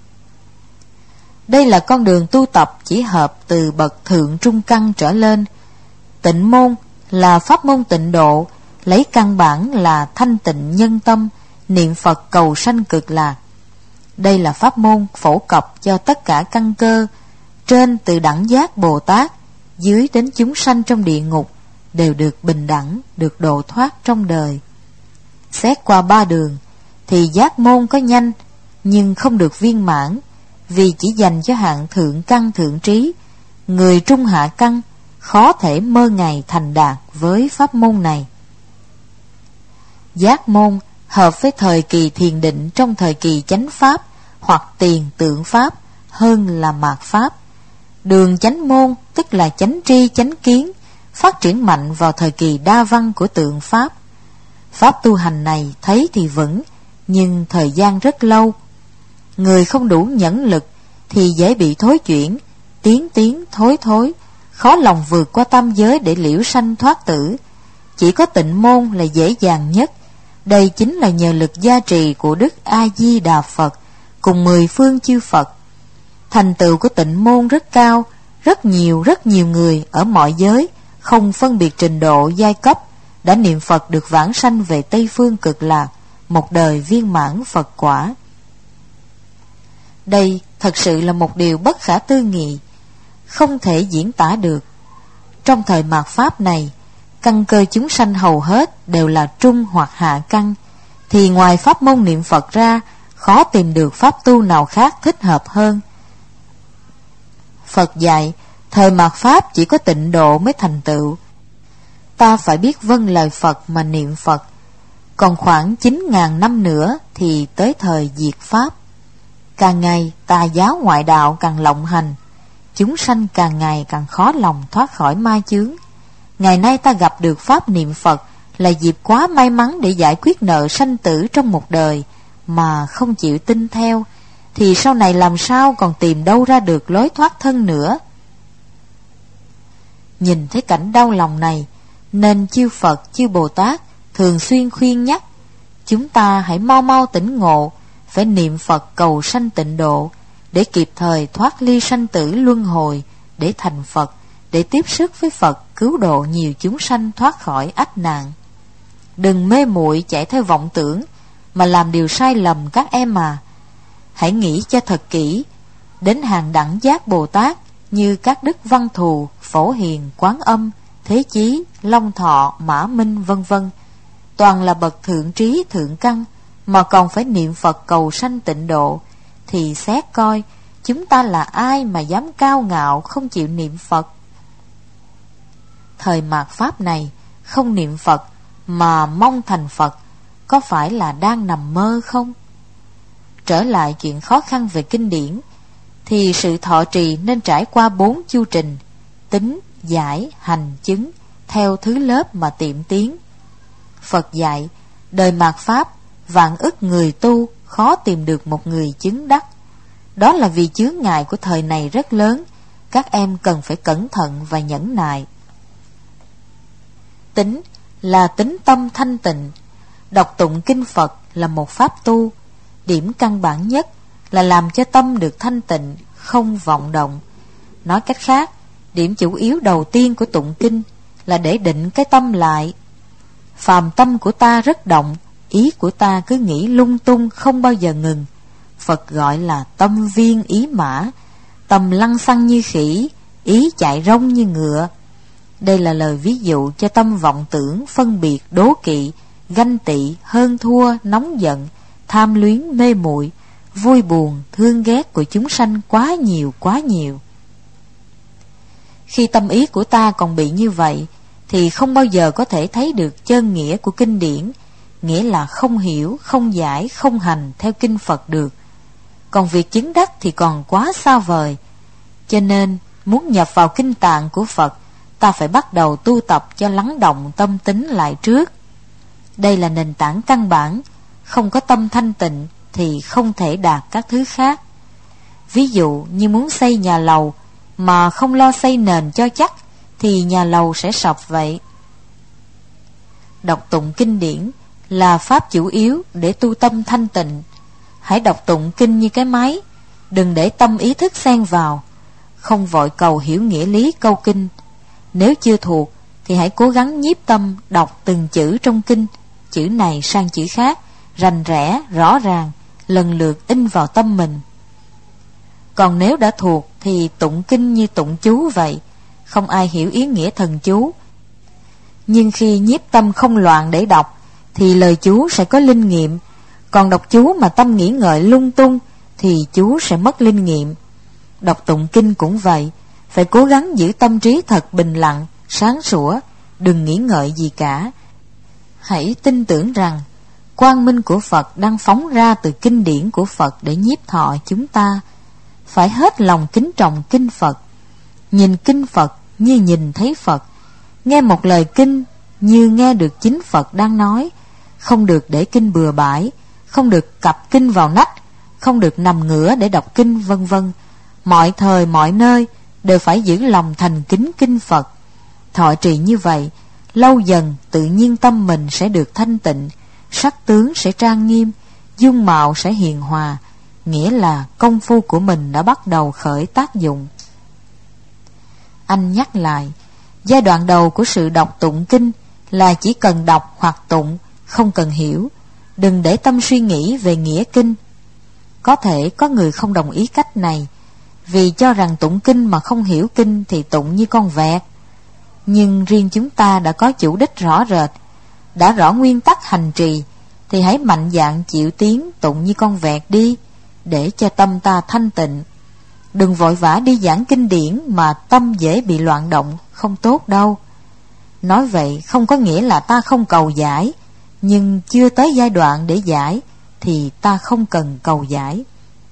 Đây là con đường tu tập chỉ hợp từ bậc thượng trung căn trở lên. Tịnh môn là pháp môn tịnh độ, lấy căn bản là thanh tịnh nhân tâm, niệm Phật cầu sanh cực lạc. Đây là pháp môn phổ cập cho tất cả căn cơ, trên từ đẳng giác Bồ Tát, dưới đến chúng sanh trong địa ngục, đều được bình đẳng, được độ thoát trong đời. Xét qua ba đường thì giác môn có nhanh, nhưng không được viên mãn, vì chỉ dành cho hạng thượng căn thượng trí. Người trung hạ căn khó thể mơ ngày thành đạt với pháp môn này. Giác môn hợp với thời kỳ thiền định trong thời kỳ chánh pháp hoặc tiền tượng pháp hơn là mạt pháp. Đường chánh môn tức là chánh tri chánh kiến, phát triển mạnh vào thời kỳ đa văn của tượng pháp. Pháp tu hành này thấy thì vững, nhưng thời gian rất lâu. Người không đủ nhẫn lực thì dễ bị thối chuyển, tiến tiến thối thối, khó lòng vượt qua tam giới để liễu sanh thoát tử. Chỉ có tịnh môn là dễ dàng nhất. Đây chính là nhờ lực gia trì của Đức A Di Đà Phật cùng mười phương chư Phật. Thành tựu của tịnh môn rất cao, rất nhiều rất nhiều người ở mọi giới, không phân biệt trình độ giai cấp, đã niệm Phật được vãng sanh về Tây phương cực lạc, một đời viên mãn Phật quả. Đây thật sự là một điều bất khả tư nghị, không thể diễn tả được. Trong thời mạt pháp này, căn cơ chúng sanh hầu hết đều là trung hoặc hạ căn, thì ngoài pháp môn niệm Phật ra, khó tìm được pháp tu nào khác thích hợp hơn. Phật dạy, thời mạt pháp chỉ có tịnh độ mới thành tựu. Ta phải biết vâng lời Phật mà niệm Phật. Còn khoảng chín ngàn năm nữa thì tới thời diệt pháp. Càng ngày tà giáo ngoại đạo càng lộng hành, chúng sanh càng ngày càng khó lòng thoát khỏi ma chướng. Ngày nay ta gặp được pháp niệm Phật là dịp quá may mắn để giải quyết nợ sanh tử trong một đời, mà không chịu tin theo thì sau này làm sao còn tìm đâu ra được lối thoát thân nữa. Nhìn thấy cảnh đau lòng này, nên chư Phật chư Bồ Tát thường xuyên khuyên nhắc chúng ta hãy mau mau tỉnh ngộ, phải niệm Phật cầu sanh tịnh độ, để kịp thời thoát ly sanh tử luân hồi, để thành Phật, để tiếp sức với Phật cứu độ nhiều chúng sanh thoát khỏi ách nạn. Đừng mê muội chạy theo vọng tưởng mà làm điều sai lầm các em à. Hãy nghĩ cho thật kỹ đến hàng đẳng giác Bồ Tát như các đức Văn Thù, Phổ Hiền, Quán Âm, Thế Chí, Long Thọ, Mã Minh vân vân, toàn là bậc thượng trí thượng căn, mà còn phải niệm Phật cầu sanh tịnh độ, thì xét coi chúng ta là ai mà dám cao ngạo không chịu niệm Phật. Thời mạt Pháp này không niệm Phật mà mong thành Phật, có phải là đang nằm mơ không? Trở lại chuyện khó khăn về kinh điển, thì sự thọ trì nên trải qua bốn chu trình: tính, giải, hành, chứng, theo thứ lớp mà tiệm tiến. Phật dạy, đời mạt Pháp, vạn ức người tu khó tìm được một người chứng đắc. Đó là vì chướng ngại của thời này rất lớn, các em cần phải cẩn thận và nhẫn nại. Tính là tính tâm thanh tịnh. Đọc tụng kinh Phật là một pháp tu. Điểm căn bản nhất là làm cho tâm được thanh tịnh, không vọng động. Nói cách khác, điểm chủ yếu đầu tiên của tụng kinh là để định cái tâm lại. Phàm tâm của ta rất động, ý của ta cứ nghĩ lung tung không bao giờ ngừng. Phật gọi là tâm viên ý mã, tâm lăng xăng như khỉ, ý chạy rông như ngựa. Đây là lời ví dụ cho tâm vọng tưởng, phân biệt, đố kỵ, ganh tị, hơn thua, nóng giận, tham luyến, mê muội, vui buồn, thương ghét của chúng sanh quá nhiều quá nhiều. Khi tâm ý của ta còn bị như vậy, thì không bao giờ có thể thấy được chân nghĩa của kinh điển, nghĩa là không hiểu, không giải, không hành theo kinh Phật được. Còn việc chứng đắc thì còn quá xa vời. Cho nên muốn nhập vào kinh tạng của Phật, ta phải bắt đầu tu tập cho lắng động tâm tính lại trước. Đây là nền tảng căn bản, không có tâm thanh tịnh thì không thể đạt các thứ khác. Ví dụ như muốn xây nhà lầu mà không lo xây nền cho chắc, thì nhà lầu sẽ sập vậy. Đọc tụng kinh điển là pháp chủ yếu để tu tâm thanh tịnh. Hãy đọc tụng kinh như cái máy, đừng để tâm ý thức xen vào. Không vội cầu hiểu nghĩa lý câu kinh. Nếu chưa thuộc thì hãy cố gắng nhiếp tâm đọc từng chữ trong kinh, chữ này sang chữ khác, rành rẽ, rõ ràng, lần lượt in vào tâm mình. Còn nếu đã thuộc thì tụng kinh như tụng chú vậy, không ai hiểu ý nghĩa thần chú. Nhưng khi nhiếp tâm không loạn để đọc, thì lời chú sẽ có linh nghiệm. Còn đọc chú mà tâm nghĩ ngợi lung tung, thì chú sẽ mất linh nghiệm. Đọc tụng kinh cũng vậy, phải cố gắng giữ tâm trí thật bình lặng, sáng sủa, đừng nghĩ ngợi gì cả. Hãy tin tưởng rằng quang minh của Phật đang phóng ra từ kinh điển của Phật để nhiếp thọ chúng ta. Phải hết lòng kính trọng kinh Phật, nhìn kinh Phật như nhìn thấy Phật, nghe một lời kinh như nghe được chính Phật đang nói. Không được để kinh bừa bãi, không được cặp kinh vào nách, không được nằm ngửa để đọc kinh vân vân. Mọi thời mọi nơi đều phải giữ lòng thành kính kinh Phật. Thọ trì như vậy, lâu dần tự nhiên tâm mình sẽ được thanh tịnh, sắc tướng sẽ trang nghiêm, dung mạo sẽ hiền hòa, nghĩa là công phu của mình đã bắt đầu khởi tác dụng. Anh nhắc lại, giai đoạn đầu của sự đọc tụng kinh là chỉ cần đọc hoặc tụng, không cần hiểu. Đừng để tâm suy nghĩ về nghĩa kinh. Có thể có người không đồng ý cách này, vì cho rằng tụng kinh mà không hiểu kinh thì tụng như con vẹt. Nhưng riêng chúng ta đã có chủ đích rõ rệt, đã rõ nguyên tắc hành trì, thì hãy mạnh dạn chịu tiếng tụng như con vẹt đi, để cho tâm ta thanh tịnh. Đừng vội vã đi giảng kinh điển mà tâm dễ bị loạn động, không tốt đâu. Nói vậy không có nghĩa là ta không cầu giải, nhưng chưa tới giai đoạn để giải thì ta không cần cầu giải.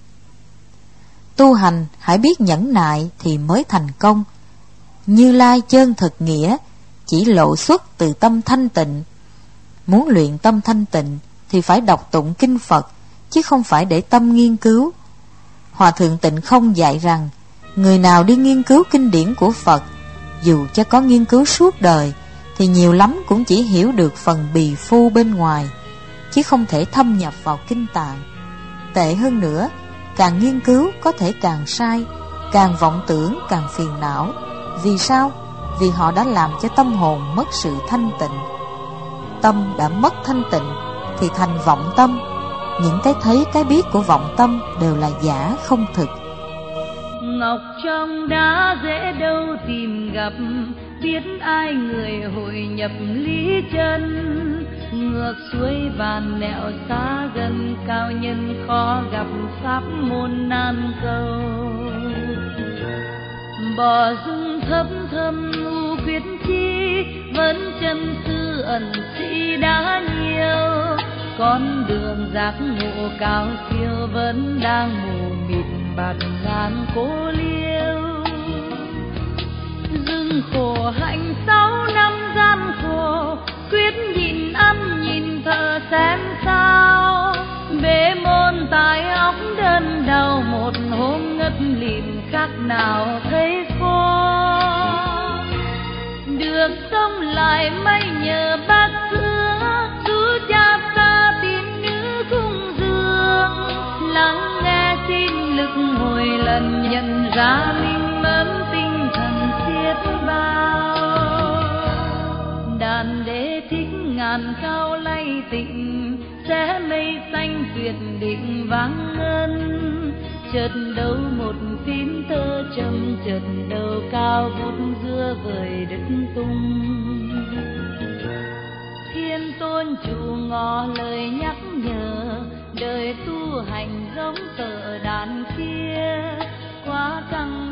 Tu hành hãy biết nhẫn nại thì mới thành công. Như Lai chân thực nghĩa chỉ lộ xuất từ tâm thanh tịnh. Muốn luyện tâm thanh tịnh thì phải đọc tụng kinh Phật, chứ không phải để tâm nghiên cứu. Hòa thượng Tịnh Không dạy rằng, người nào đi nghiên cứu kinh điển của Phật, dù cho có nghiên cứu suốt đời, thì nhiều lắm cũng chỉ hiểu được phần bì phu bên ngoài, chứ không thể thâm nhập vào kinh tạng. Tệ hơn nữa, càng nghiên cứu có thể càng sai, càng vọng tưởng càng phiền não. Vì sao? Vì họ đã làm cho tâm hồn mất sự thanh tịnh. Tâm đã mất thanh tịnh thì thành vọng tâm. Những cái thấy cái biết của vọng tâm đều là giả không thực. ngọc trong đá dễ đâu tìm gặp, biết ai người hội nhập lý chân. Ngược xuôi bàn nẻo xa gần, cao nhân khó gặp pháp môn nan cầu. Bỏ dung thấp thâm u quyết chi, vẫn chân sư ẩn sĩ đã nhiều. Con đường giác ngộ cao siêu vẫn đang mù mịt bạt ngàn cố liêu. Dừng khổ hạnh sáu năm gian khổ, quyết nhìn ăn nhìn thở xem sao. Bế môn tài óc đơn đau, một hôm ngất lịm khác nào thấy khó. Được sống lại may nhờ bác xưa, chú cha ta tín nữ cung dương. Lắng nghe xin lực hồi lần, nhận ra minh mẫn tinh thần xiết bao. Đàn đế thích ngàn cao lay tịnh, sẽ mây xanh tuyệt định vang ngân. Chợt đâu một phím tơ trầm, chợt đầu cao vút giữa vời đất tung. Thiên tôn chủ ngỏ lời nhắc nhở, đời tu hành giống tờ đàn kia quá căng